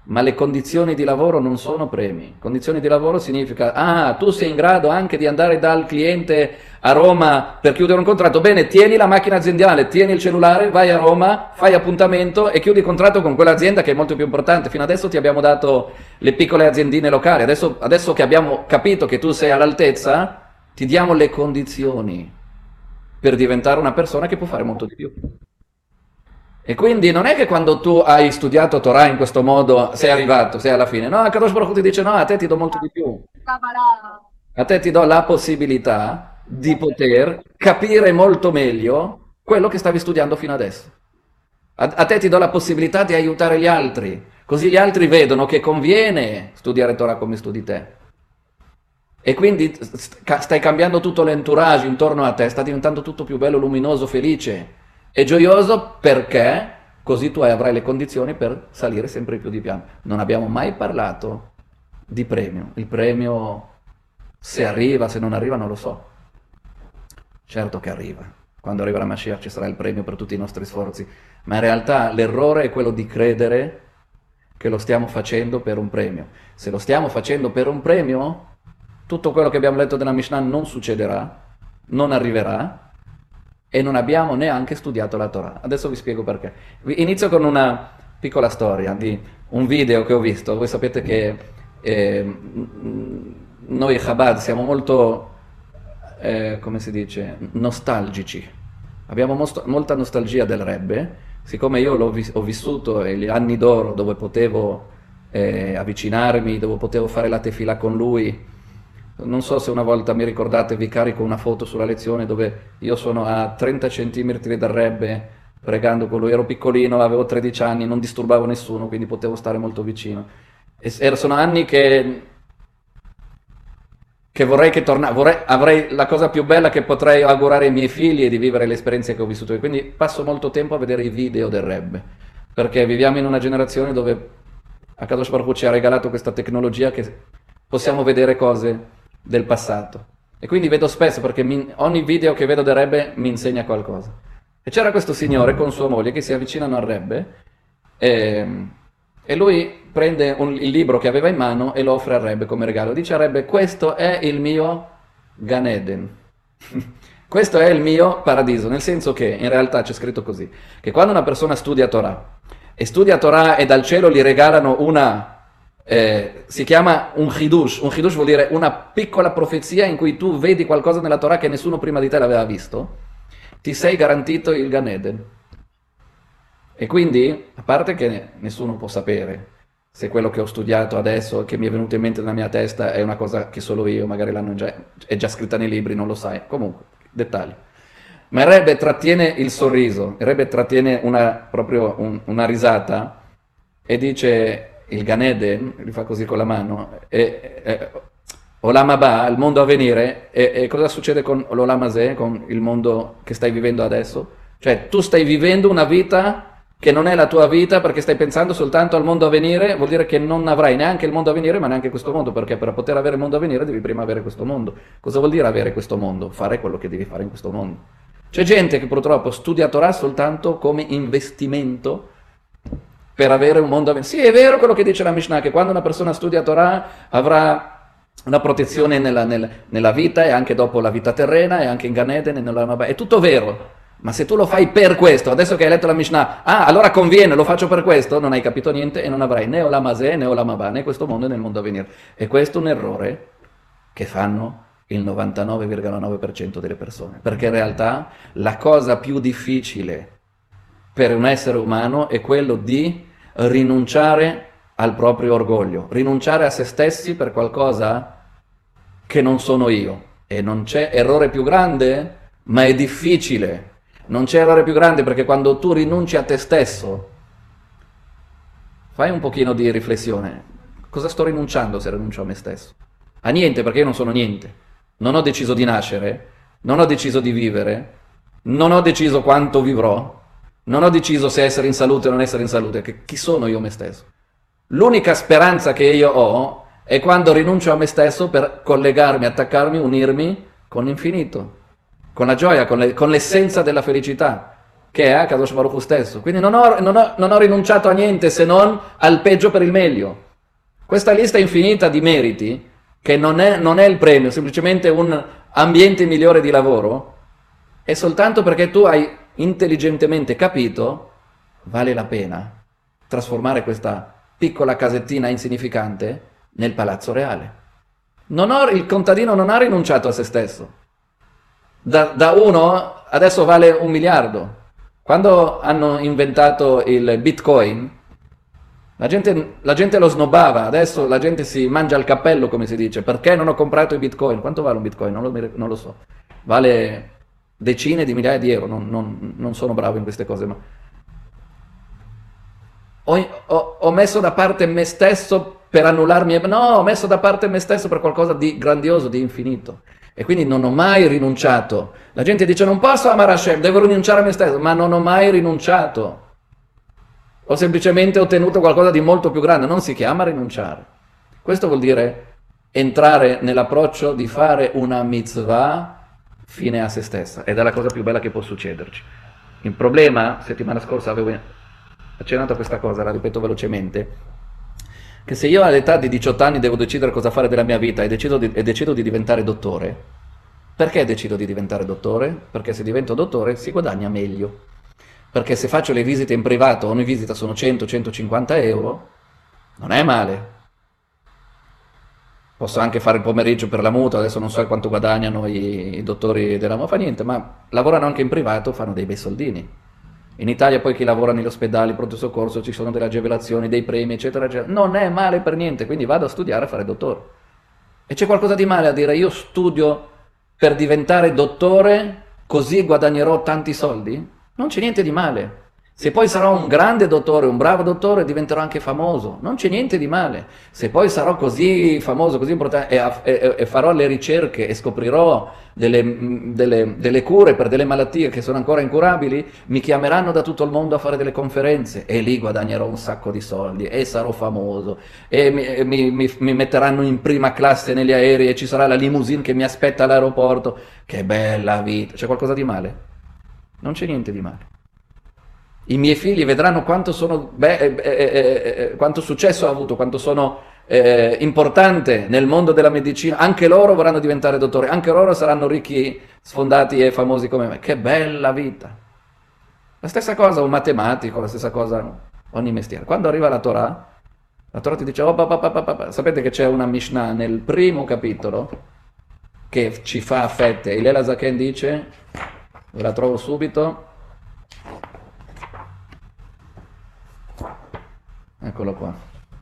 ma le condizioni di lavoro non sono premi. Condizioni di lavoro significa, ah, tu sei in grado anche di andare dal cliente a Roma per chiudere un contratto, bene, tieni la macchina aziendale, tieni il cellulare, vai a Roma, fai appuntamento e chiudi il contratto con quell'azienda che è molto più importante. Fino adesso ti abbiamo dato le piccole aziendine locali, adesso, adesso che abbiamo capito che tu sei all'altezza, ti diamo le condizioni per diventare una persona che può fare molto di più. E quindi non è che quando tu hai studiato Torah in questo modo sei arrivato, sei alla fine. No, Kadosh Baruch Hu ti dice no, a te ti do molto di più. A te ti do la possibilità di poter capire molto meglio quello che stavi studiando fino adesso. A, a te ti do la possibilità di aiutare gli altri, così gli altri vedono che conviene studiare Torah come studi te. E quindi stai cambiando tutto l'entourage intorno a te, sta diventando tutto più bello, luminoso, felice e gioioso, perché così tu avrai le condizioni per salire sempre più di piano. Non abbiamo mai parlato di premio. Il premio, se arriva, se non arriva, non lo so. Certo che arriva. Quando arriverà Mashiach ci sarà il premio per tutti i nostri sforzi. Ma in realtà l'errore è quello di credere che lo stiamo facendo per un premio. Se lo stiamo facendo per un premio, tutto quello che abbiamo letto della Mishnah non succederà, non arriverà, e non abbiamo neanche studiato la Torah. Adesso vi spiego perché. Inizio con una piccola storia di un video che ho visto. Voi sapete che eh, noi Chabad siamo molto, eh, come si dice, nostalgici. Abbiamo most- molta nostalgia del Rebbe. Siccome io l'ho vis- ho vissuto gli anni d'oro dove potevo eh, avvicinarmi, dove potevo fare la tefila con lui. Non so se una volta mi ricordate, vi carico una foto sulla lezione dove io sono a trenta centimetri dal Rebbe pregando con lui. Ero piccolino, avevo tredici anni, non disturbavo nessuno, quindi potevo stare molto vicino. E sono anni che, che vorrei che tornasse. Avrei la cosa più bella che potrei augurare ai miei figli è di vivere le esperienze che ho vissuto io. Quindi passo molto tempo a vedere i video del Rebbe, perché viviamo in una generazione dove Akadosh Baruch Hu ci ha regalato questa tecnologia che possiamo vedere cose del passato, e quindi vedo spesso, perché mi, ogni video che vedo del Rebbe mi insegna qualcosa. E c'era questo signore con sua moglie che si avvicinano al Rebbe e, e lui prende un, il libro che aveva in mano e lo offre al Rebbe come regalo. Dice al Rebbe: questo è il mio Gan Eden. Questo è il mio paradiso, nel senso che in realtà c'è scritto così, che quando una persona studia Torah e studia Torah e dal cielo gli regalano una Eh, si chiama un chidush. Un chidush vuol dire una piccola profezia in cui tu vedi qualcosa nella Torah che nessuno prima di te l'aveva visto, ti sei garantito il Gan Eden. E quindi, a parte che nessuno può sapere se quello che ho studiato adesso, che mi è venuto in mente nella mia testa, è una cosa che solo io, magari l'hanno già, è già scritta nei libri, non lo sai, comunque, dettagli. Ma il Rebbe trattiene il sorriso, il Rebbe trattiene una, proprio un, una risata e dice: il Gan Eden, li fa così con la mano, e, e, Olam Haba, il mondo a venire, e, e cosa succede con l'Olam Hazeh, con il mondo che stai vivendo adesso? Cioè, tu stai vivendo una vita che non è la tua vita perché stai pensando soltanto al mondo a venire, vuol dire che non avrai neanche il mondo a venire, ma neanche questo mondo, perché per poter avere il mondo a venire devi prima avere questo mondo. Cosa vuol dire avere questo mondo? Fare quello che devi fare in questo mondo. C'è gente che purtroppo studia Torah soltanto come investimento per avere un mondo a venire. Sì, è vero quello che dice la Mishnah, che quando una persona studia Torah avrà una protezione nella, nella, nella vita, e anche dopo la vita terrena, e anche in Gan Eden, e nella... è tutto vero. Ma se tu lo fai per questo, adesso che hai letto la Mishnah, ah, allora conviene, lo faccio per questo, non hai capito niente e non avrai né Olam Hazeh, né Olam Haba, né questo mondo né nel mondo a venire. E questo è un errore che fanno il novantanove virgola nove per cento delle persone, perché in realtà la cosa più difficile per un essere umano è quello di rinunciare al proprio orgoglio, rinunciare a se stessi per qualcosa che non sono io. E non c'è errore più grande, ma è difficile. Non c'è errore più grande, perché quando tu rinunci a te stesso, fai un pochino di riflessione. Cosa sto rinunciando se rinuncio a me stesso? A niente, perché io non sono niente. Non ho deciso di nascere, non ho deciso di vivere, non ho deciso quanto vivrò, non ho deciso se essere in salute o non essere in salute. Che chi sono io me stesso? L'unica speranza che io ho è quando rinuncio a me stesso per collegarmi, attaccarmi, unirmi con l'infinito, con la gioia, con, le, con l'essenza della felicità. che è Akadosh Baruch Hu stesso. Quindi non ho, non, ho, non ho rinunciato a niente se non al peggio per il meglio. Questa lista infinita di meriti, che non è, non è il premio, semplicemente un ambiente migliore di lavoro, è soltanto perché tu hai intelligentemente capito, vale la pena trasformare questa piccola casettina insignificante nel palazzo reale. Non ho, il contadino non ha rinunciato a se stesso. Da, da uno adesso vale un miliardo. Quando hanno inventato il Bitcoin, la gente, la gente lo snobbava, adesso la gente si mangia il cappello, come si dice. Perché non ho comprato i Bitcoin? Quanto vale un Bitcoin? Non lo, non lo so. Vale decine di migliaia di euro, non, non, non sono bravo in queste cose, ma ho, ho, ho messo da parte me stesso per annullarmi, no, ho messo da parte me stesso per qualcosa di grandioso, di infinito. E quindi non ho mai rinunciato. La gente dice non posso amare Hashem, devo rinunciare a me stesso, ma non ho mai rinunciato. Ho semplicemente ottenuto qualcosa di molto più grande, non si chiama rinunciare. Questo vuol dire entrare nell'approccio di fare una mitzvah fine a se stessa, ed è la cosa più bella che può succederci. Il problema, settimana scorsa avevo accennato a questa cosa, la ripeto velocemente, che se io all'età di diciotto anni devo decidere cosa fare della mia vita e decido di, e decido di diventare dottore, perché decido di diventare dottore? Perché se divento dottore si guadagna meglio. Perché se faccio le visite in privato, ogni visita sono cento centocinquanta euro, non è male. Posso anche fare il pomeriggio per la mutua, adesso non so quanto guadagnano i, i dottori della mutua, fa niente, ma lavorano anche in privato, fanno dei bei soldini. In Italia poi chi lavora negli ospedali, pronto soccorso, ci sono delle agevolazioni, dei premi, eccetera, eccetera. Non è male per niente, quindi vado a studiare a fare dottore. E c'è qualcosa di male a dire io studio per diventare dottore, così guadagnerò tanti soldi? Non c'è niente di male. Se poi sarò un grande dottore, un bravo dottore, diventerò anche famoso. Non c'è niente di male. Se poi sarò così famoso, così importante, e, e, e farò le ricerche e scoprirò delle, delle, delle cure per delle malattie che sono ancora incurabili, mi chiameranno da tutto il mondo a fare delle conferenze e lì guadagnerò un sacco di soldi e sarò famoso e mi, mi, mi, mi metteranno in prima classe negli aerei e ci sarà la limousine che mi aspetta all'aeroporto. Che bella vita. C'è qualcosa di male? Non c'è niente di male. I miei figli vedranno quanto, sono, beh, eh, eh, eh, quanto successo ho avuto, quanto sono eh, importante nel mondo della medicina. Anche loro vorranno diventare dottori, anche loro saranno ricchi, sfondati e famosi come me. Che bella vita! La stessa cosa un matematico, la stessa cosa ogni mestiere. Quando arriva la Torah, la Torah ti dice, oh, pa, pa, pa, pa, pa. Sapete che c'è una Mishnah nel primo capitolo che ci fa a fette. Hillel HaZaken dice, ve la trovo subito, eccolo qua.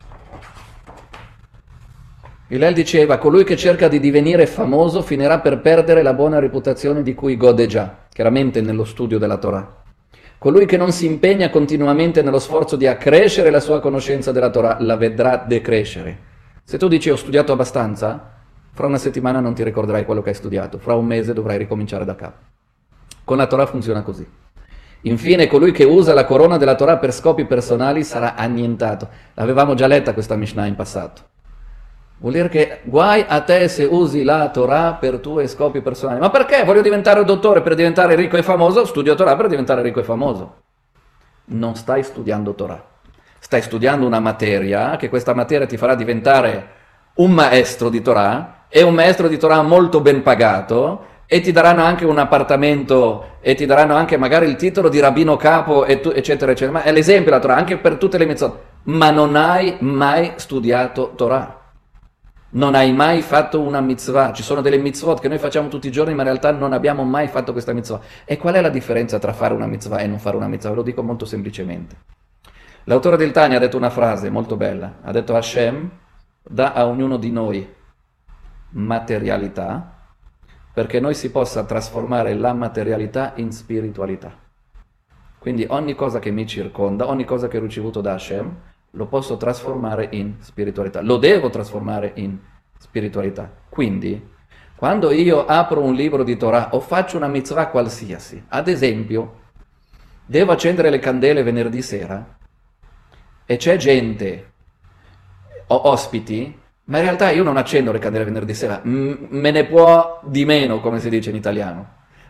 Hillel diceva, colui che cerca di divenire famoso finirà per perdere la buona reputazione di cui gode già, chiaramente nello studio della Torah. Colui che non si impegna continuamente nello sforzo di accrescere la sua conoscenza della Torah la vedrà decrescere. Se tu dici ho studiato abbastanza, fra una settimana non ti ricorderai quello che hai studiato, fra un mese dovrai ricominciare da capo. Con la Torah funziona così. Infine, colui che usa la corona della Torah per scopi personali sarà annientato. L'avevamo già letta questa Mishnah in passato. Vuol dire che guai a te se usi la Torah per tuoi scopi personali. Ma perché? Voglio diventare dottore per diventare ricco e famoso, studio Torah per diventare ricco e famoso. Non stai studiando Torah. Stai studiando una materia, che questa materia ti farà diventare un maestro di Torah, e un maestro di Torah molto ben pagato, e ti daranno anche un appartamento, e ti daranno anche magari il titolo di rabbino capo, e tu, eccetera, eccetera. Ma è l'esempio la Torah, anche per tutte le mitzvot. Ma non hai mai studiato Torah. Non hai mai fatto una mitzvah. Ci sono delle mitzvot che noi facciamo tutti i giorni, ma in realtà non abbiamo mai fatto questa mitzvah. E qual è la differenza tra fare una mitzvah e non fare una mitzvah? Ve lo dico molto semplicemente. L'autore del Tanya ha detto una frase molto bella. Ha detto Hashem dà a ognuno di noi materialità, perché noi si possa trasformare la materialità in spiritualità. Quindi ogni cosa che mi circonda, ogni cosa che ho ricevuto da Hashem, lo posso trasformare in spiritualità. Lo devo trasformare in spiritualità. Quindi, quando io apro un libro di Torah o faccio una mitzvah qualsiasi, ad esempio, devo accendere le candele venerdì sera, e c'è gente, o ospiti, ma in realtà io non accendo le candele venerdì sera, M- me ne può di meno, come si dice in italiano.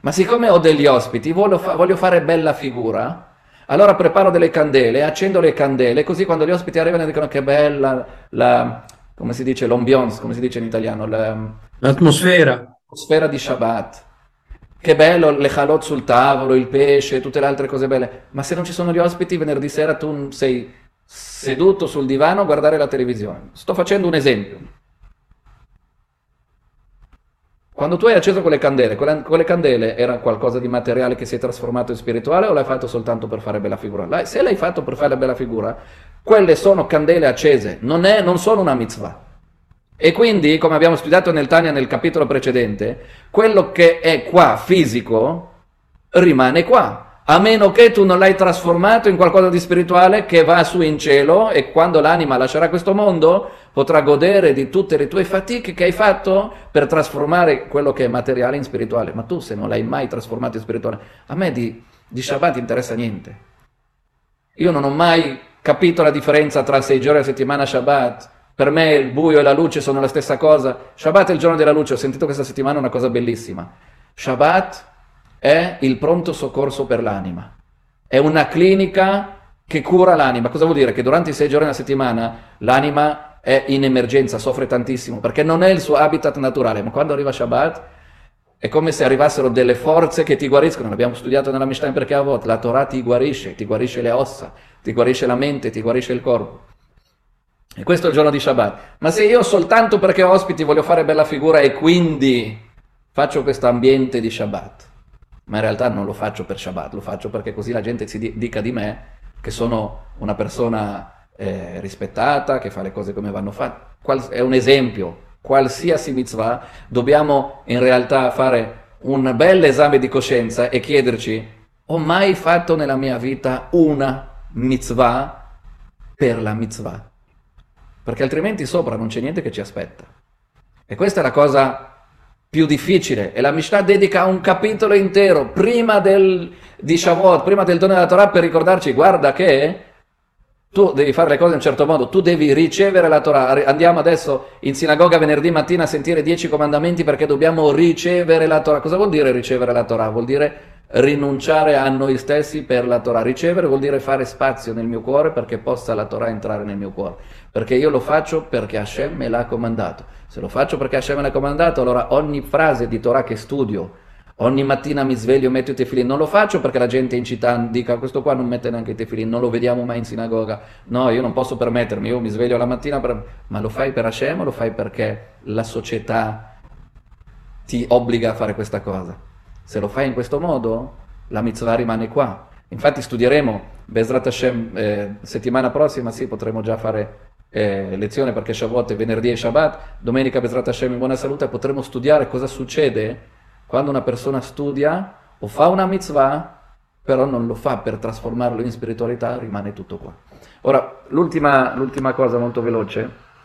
Ma siccome ho degli ospiti, voglio, fa- voglio fare bella figura, allora preparo delle candele, accendo le candele, così quando gli ospiti arrivano dicono che bella la, come si dice, l'ambiance, come si dice in italiano, la- L'atmosfera. l'atmosfera di Shabbat. Che bello le halot sul tavolo, il pesce, tutte le altre cose belle. Ma se non ci sono gli ospiti, venerdì sera tu sei seduto sul divano a guardare la televisione. Sto facendo un esempio. Quando tu hai acceso quelle candele, quelle, quelle candele era qualcosa di materiale che si è trasformato in spirituale o l'hai fatto soltanto per fare bella figura? L'hai- se l'hai fatto per fare la bella figura, quelle sono candele accese, non, è, non sono una mitzvah. E quindi, come abbiamo studiato nel Tanya nel capitolo precedente, quello che è qua fisico rimane qua, a meno che tu non l'hai trasformato in qualcosa di spirituale che va su in cielo e quando l'anima lascerà questo mondo potrà godere di tutte le tue fatiche che hai fatto per trasformare quello che è materiale in spirituale. Ma tu se non l'hai mai trasformato in spirituale, a me di, di Shabbat interessa niente. Io non ho mai capito la differenza tra sei giorni a settimana Shabbat. Per me il buio e la luce sono la stessa cosa. Shabbat è il giorno della luce, ho sentito questa settimana una cosa bellissima. Shabbat è il pronto soccorso per l'anima. È una clinica che cura l'anima. Cosa vuol dire? Che durante i sei giorni alla settimana l'anima è in emergenza, soffre tantissimo, perché non è il suo habitat naturale. Ma quando arriva Shabbat è come se arrivassero delle forze che ti guariscono. L'abbiamo studiato nella Mishnah in Perkei Avot. La Torah ti guarisce, ti guarisce le ossa, ti guarisce la mente, ti guarisce il corpo. E questo è il giorno di Shabbat. Ma se io soltanto perché ho ospiti voglio fare bella figura e quindi faccio questo ambiente di Shabbat, ma in realtà non lo faccio per Shabbat, lo faccio perché così la gente si di- dica di me che sono una persona eh, rispettata, che fa le cose come vanno fatte. Qual- è un esempio. Qualsiasi mitzvah dobbiamo in realtà fare un bel esame di coscienza e chiederci: ho mai fatto nella mia vita una mitzvah per la mitzvah? Perché altrimenti sopra non c'è niente che ci aspetta. E questa è la cosa più difficile. E la Mishnah dedica un capitolo intero prima del, di Shavuot, prima del dono della Torah, per ricordarci: guarda che tu devi fare le cose in un certo modo, tu devi ricevere la Torah. Andiamo adesso in sinagoga venerdì mattina a sentire dieci comandamenti perché dobbiamo ricevere la Torah. Cosa vuol dire ricevere la Torah? Vuol dire rinunciare a noi stessi per la Torah. Ricevere vuol dire fare spazio nel mio cuore perché possa la Torah entrare nel mio cuore. Perché io lo faccio perché Hashem me l'ha comandato. Se lo faccio perché Hashem me l'ha comandato, allora ogni frase di Torah che studio, ogni mattina mi sveglio, metto i tefilin, non lo faccio perché la gente in città dica: questo qua non mette neanche i tefilin, non lo vediamo mai in sinagoga. No, io non posso permettermi, io mi sveglio la mattina, per... ma lo fai per Hashem o lo fai perché la società ti obbliga a fare questa cosa? Se lo fai in questo modo, la mitzvah rimane qua. Infatti studieremo, Bezrat Hashem, eh, settimana prossima, sì, potremo già fare eh, lezione perché Shavuot è venerdì e Shabbat, domenica Bezrat Hashem in buona salute, potremo studiare cosa succede quando una persona studia o fa una mitzvah, però non lo fa per trasformarlo in spiritualità, rimane tutto qua. Ora, l'ultima, l'ultima cosa molto veloce,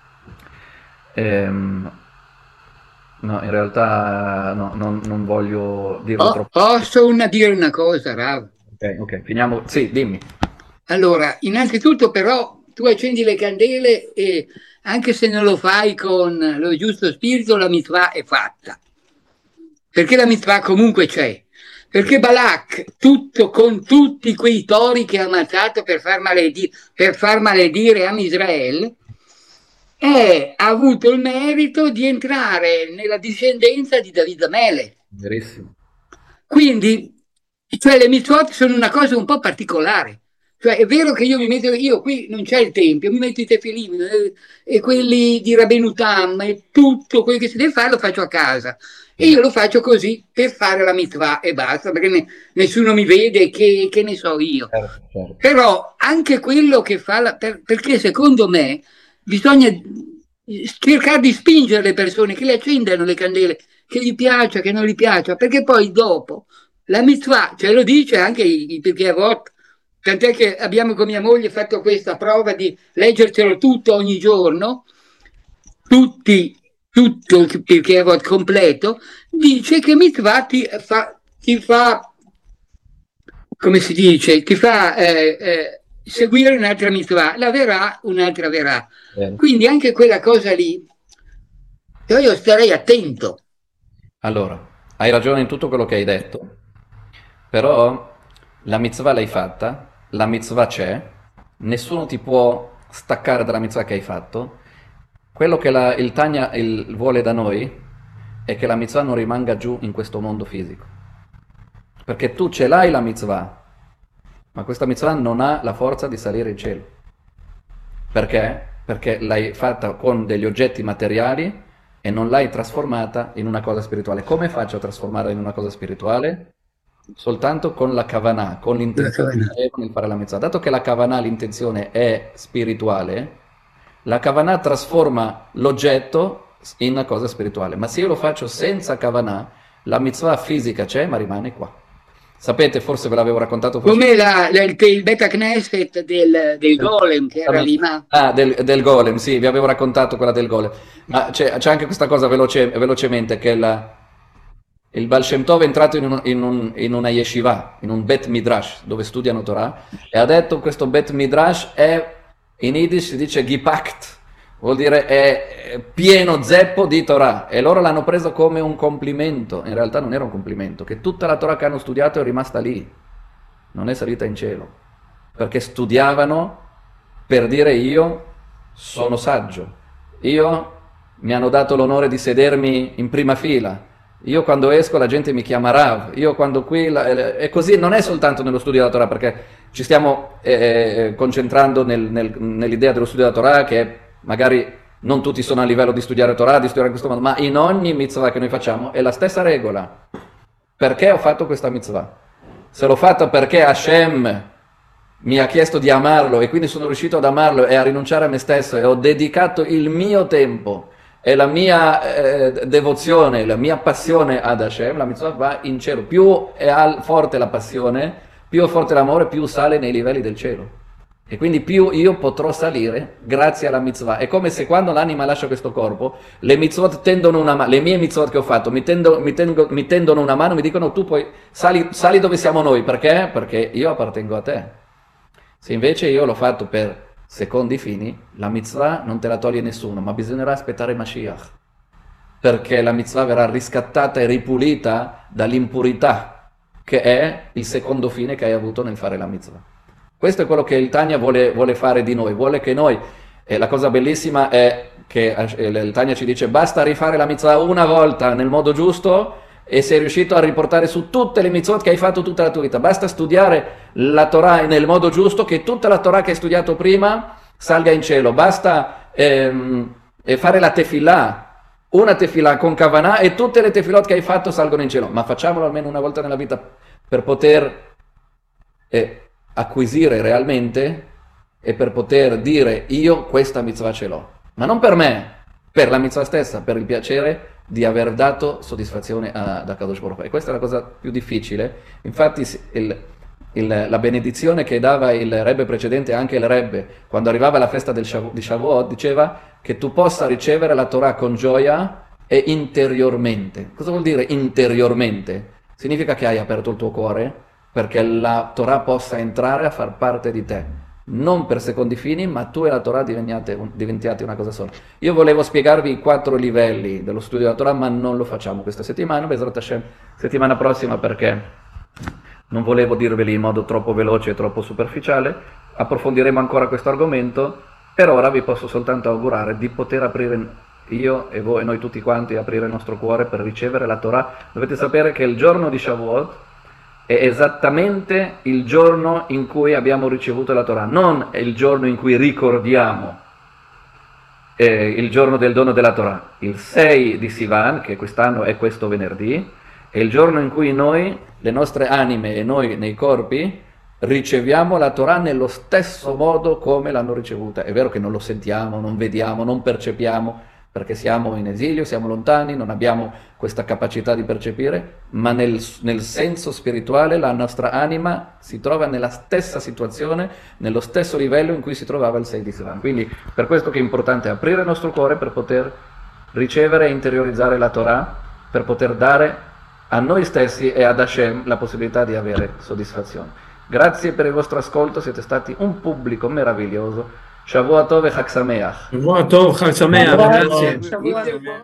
ehm, no, in realtà no, non, non voglio dirlo Po- troppo. posso una, dire una cosa, Rav? Ok, ok, finiamo. Sì, dimmi. Allora, innanzitutto però tu accendi le candele e anche se non lo fai con lo giusto spirito, la mitzvah è fatta. Perché la mitzvah comunque c'è. Perché Balak, tutto, con tutti quei tori che ha ammazzato per far maledire, per far maledire a Israele, è, ha avuto il merito di entrare nella discendenza di David Amele. Verissimo. Quindi, cioè, le mitzvot sono una cosa un po' particolare. Cioè, è vero che io mi metto, io qui non c'è il tempio, mi metto i tefilin eh, e quelli di Rabbeinu Tam e tutto quello che si deve fare lo faccio a casa. E io lo faccio così per fare la mitzvah e basta, perché ne, nessuno mi vede, che, che ne so io. Certo, certo. Però anche quello che fa, la, per, perché secondo me bisogna cercare di spingere le persone che le accendano le candele, che gli piaccia, che non gli piaccia, perché poi dopo la mitzvah, ce lo dice anche i, i Perkei Avot, tant'è che abbiamo con mia moglie fatto questa prova di leggercelo tutto ogni giorno, tutti, tutto il Perkei Avot completo, dice che mitzvah ti fa, ti fa come si dice, ti fa eh, eh, seguire un'altra mitzvah, la verrà, un'altra verrà. Bene. Quindi anche quella cosa lì, io starei attento. Allora, hai ragione in tutto quello che hai detto, però la mitzvah l'hai fatta, la mitzvah c'è, nessuno ti può staccare dalla mitzvah che hai fatto. Quello che la- il Tanya il- vuole da noi è che la mitzvah non rimanga giù in questo mondo fisico. Perché tu ce l'hai la mitzvah, ma questa mitzvah non ha la forza di salire in cielo. Perché? Perché l'hai fatta con degli oggetti materiali e non l'hai trasformata in una cosa spirituale. Come faccio a trasformarla in una cosa spirituale? Soltanto con la kavanah, con La l'intenzione Kavanah. e con il fare la mitzvah. Dato che la kavanah, l'intenzione è spirituale, la kavanah trasforma l'oggetto in una cosa spirituale. Ma se io lo faccio senza kavanah, la mitzvah fisica c'è, ma rimane qua. Sapete, forse ve l'avevo raccontato forse. Come la- la- il, il Beta Knesset del, del Golem che era lì, ma Ah, del, del golem, sì, vi avevo raccontato quella del golem. Ma c'è, c'è anche questa cosa veloce- velocemente, che la- il Baal Shem Tov è entrato in, un- in un- in una yeshiva, in un Bet Midrash, dove studiano Torah, e ha detto questo Bet Midrash è, in Yiddish si dice Gipakt, vuol dire è è pieno zeppo di Torah, e loro l'hanno preso come un complimento. In realtà non era un complimento, che tutta la Torah che hanno studiato è rimasta lì, non è salita in cielo, perché studiavano per dire io sono saggio, io mi hanno dato l'onore di sedermi in prima fila, io quando esco la gente mi chiama Rav, io quando qui, la- eh, e così non è soltanto nello studio della Torah, perché ci stiamo eh, eh, concentrando nel- nel- nell'idea dello studio della Torah, che magari non tutti sono a livello di studiare Torah, di studiare in questo modo, ma in ogni mitzvah che noi facciamo è la stessa regola. Perché ho fatto questa mitzvah? Se l'ho fatta perché Hashem mi ha chiesto di amarlo e quindi sono riuscito ad amarlo e a rinunciare a me stesso e ho dedicato il mio tempo e la mia eh, devozione, la mia passione ad Hashem, la mitzvah va in cielo. Più è al- forte la passione, più è forte l'amore, più sale nei livelli del cielo. E quindi più io potrò salire grazie alla mitzvah. È come se quando l'anima lascia questo corpo, le mitzvot tendono una mano, le mie mitzvot che ho fatto mi, tendo- mi tengo- mi tendono una mano, mi dicono tu poi sali, sali dove siamo noi. Perché? Perché io appartengo a te. Se invece io l'ho fatto per secondi fini, la mitzvah non te la toglie nessuno, ma bisognerà aspettare Mashiach, perché la mitzvah verrà riscattata e ripulita dall'impurità, che è il secondo fine che hai avuto nel fare la mitzvah. Questo è quello che il Tanya vuole, vuole fare di noi, vuole che noi, e la cosa bellissima è che eh, il Tanya ci dice basta rifare la mitzvah una volta nel modo giusto e sei riuscito a riportare su tutte le mitzvot che hai fatto tutta la tua vita. Basta studiare la Torah nel modo giusto, che tutta la Torah che hai studiato prima salga in cielo. Basta ehm, e fare la tefillah, una tefillah con kavanah, e tutte le tefilot che hai fatto salgono in cielo. Ma facciamolo almeno una volta nella vita per poter eh, acquisire realmente e per poter dire io questa mitzvah ce l'ho. Ma non per me, per la mitzvah stessa, per il piacere di aver dato soddisfazione a, da Kadosh Baruch Hu. E questa è la cosa più difficile. Infatti si- il- il- la benedizione che dava il Rebbe precedente, anche il Rebbe, quando arrivava la festa del Shavu- di Shavuot, diceva che tu possa ricevere la Torah con gioia e interiormente. Cosa vuol dire interiormente? Significa che hai aperto il tuo cuore perché la Torah possa entrare a far parte di te. Non per secondi fini, ma tu e la Torah diventiate, un- diventiate una cosa sola. Io volevo spiegarvi i quattro livelli dello studio della Torah, ma non lo facciamo questa settimana, Bezrat Hashem, settimana prossima, perché non volevo dirveli in modo troppo veloce e troppo superficiale. Approfondiremo ancora questo argomento. Per ora vi posso soltanto augurare di poter aprire, io e voi e noi tutti quanti, aprire il nostro cuore per ricevere la Torah. Dovete sapere che il giorno di Shavuot è esattamente il giorno in cui abbiamo ricevuto la Torah, non è il giorno in cui ricordiamo eh, il giorno del dono della Torah. Il sei di Sivan, che quest'anno è questo venerdì, è il giorno in cui noi, le nostre anime e noi nei corpi, riceviamo la Torah nello stesso modo come l'hanno ricevuta. È vero che non lo sentiamo, non vediamo, non percepiamo, perché siamo in esilio, siamo lontani, non abbiamo questa capacità di percepire, ma nel, nel senso spirituale la nostra anima si trova nella stessa situazione, nello stesso livello in cui si trovava il sei di Sivan. Quindi per questo che è importante aprire il nostro cuore per poter ricevere e interiorizzare la Torah, per poter dare a noi stessi e ad Hashem la possibilità di avere soddisfazione. Grazie per il vostro ascolto, siete stati un pubblico meraviglioso. Shavua Tov e Chag Sameach. Buon Tov, Chag Sameach, Grazie. grazie.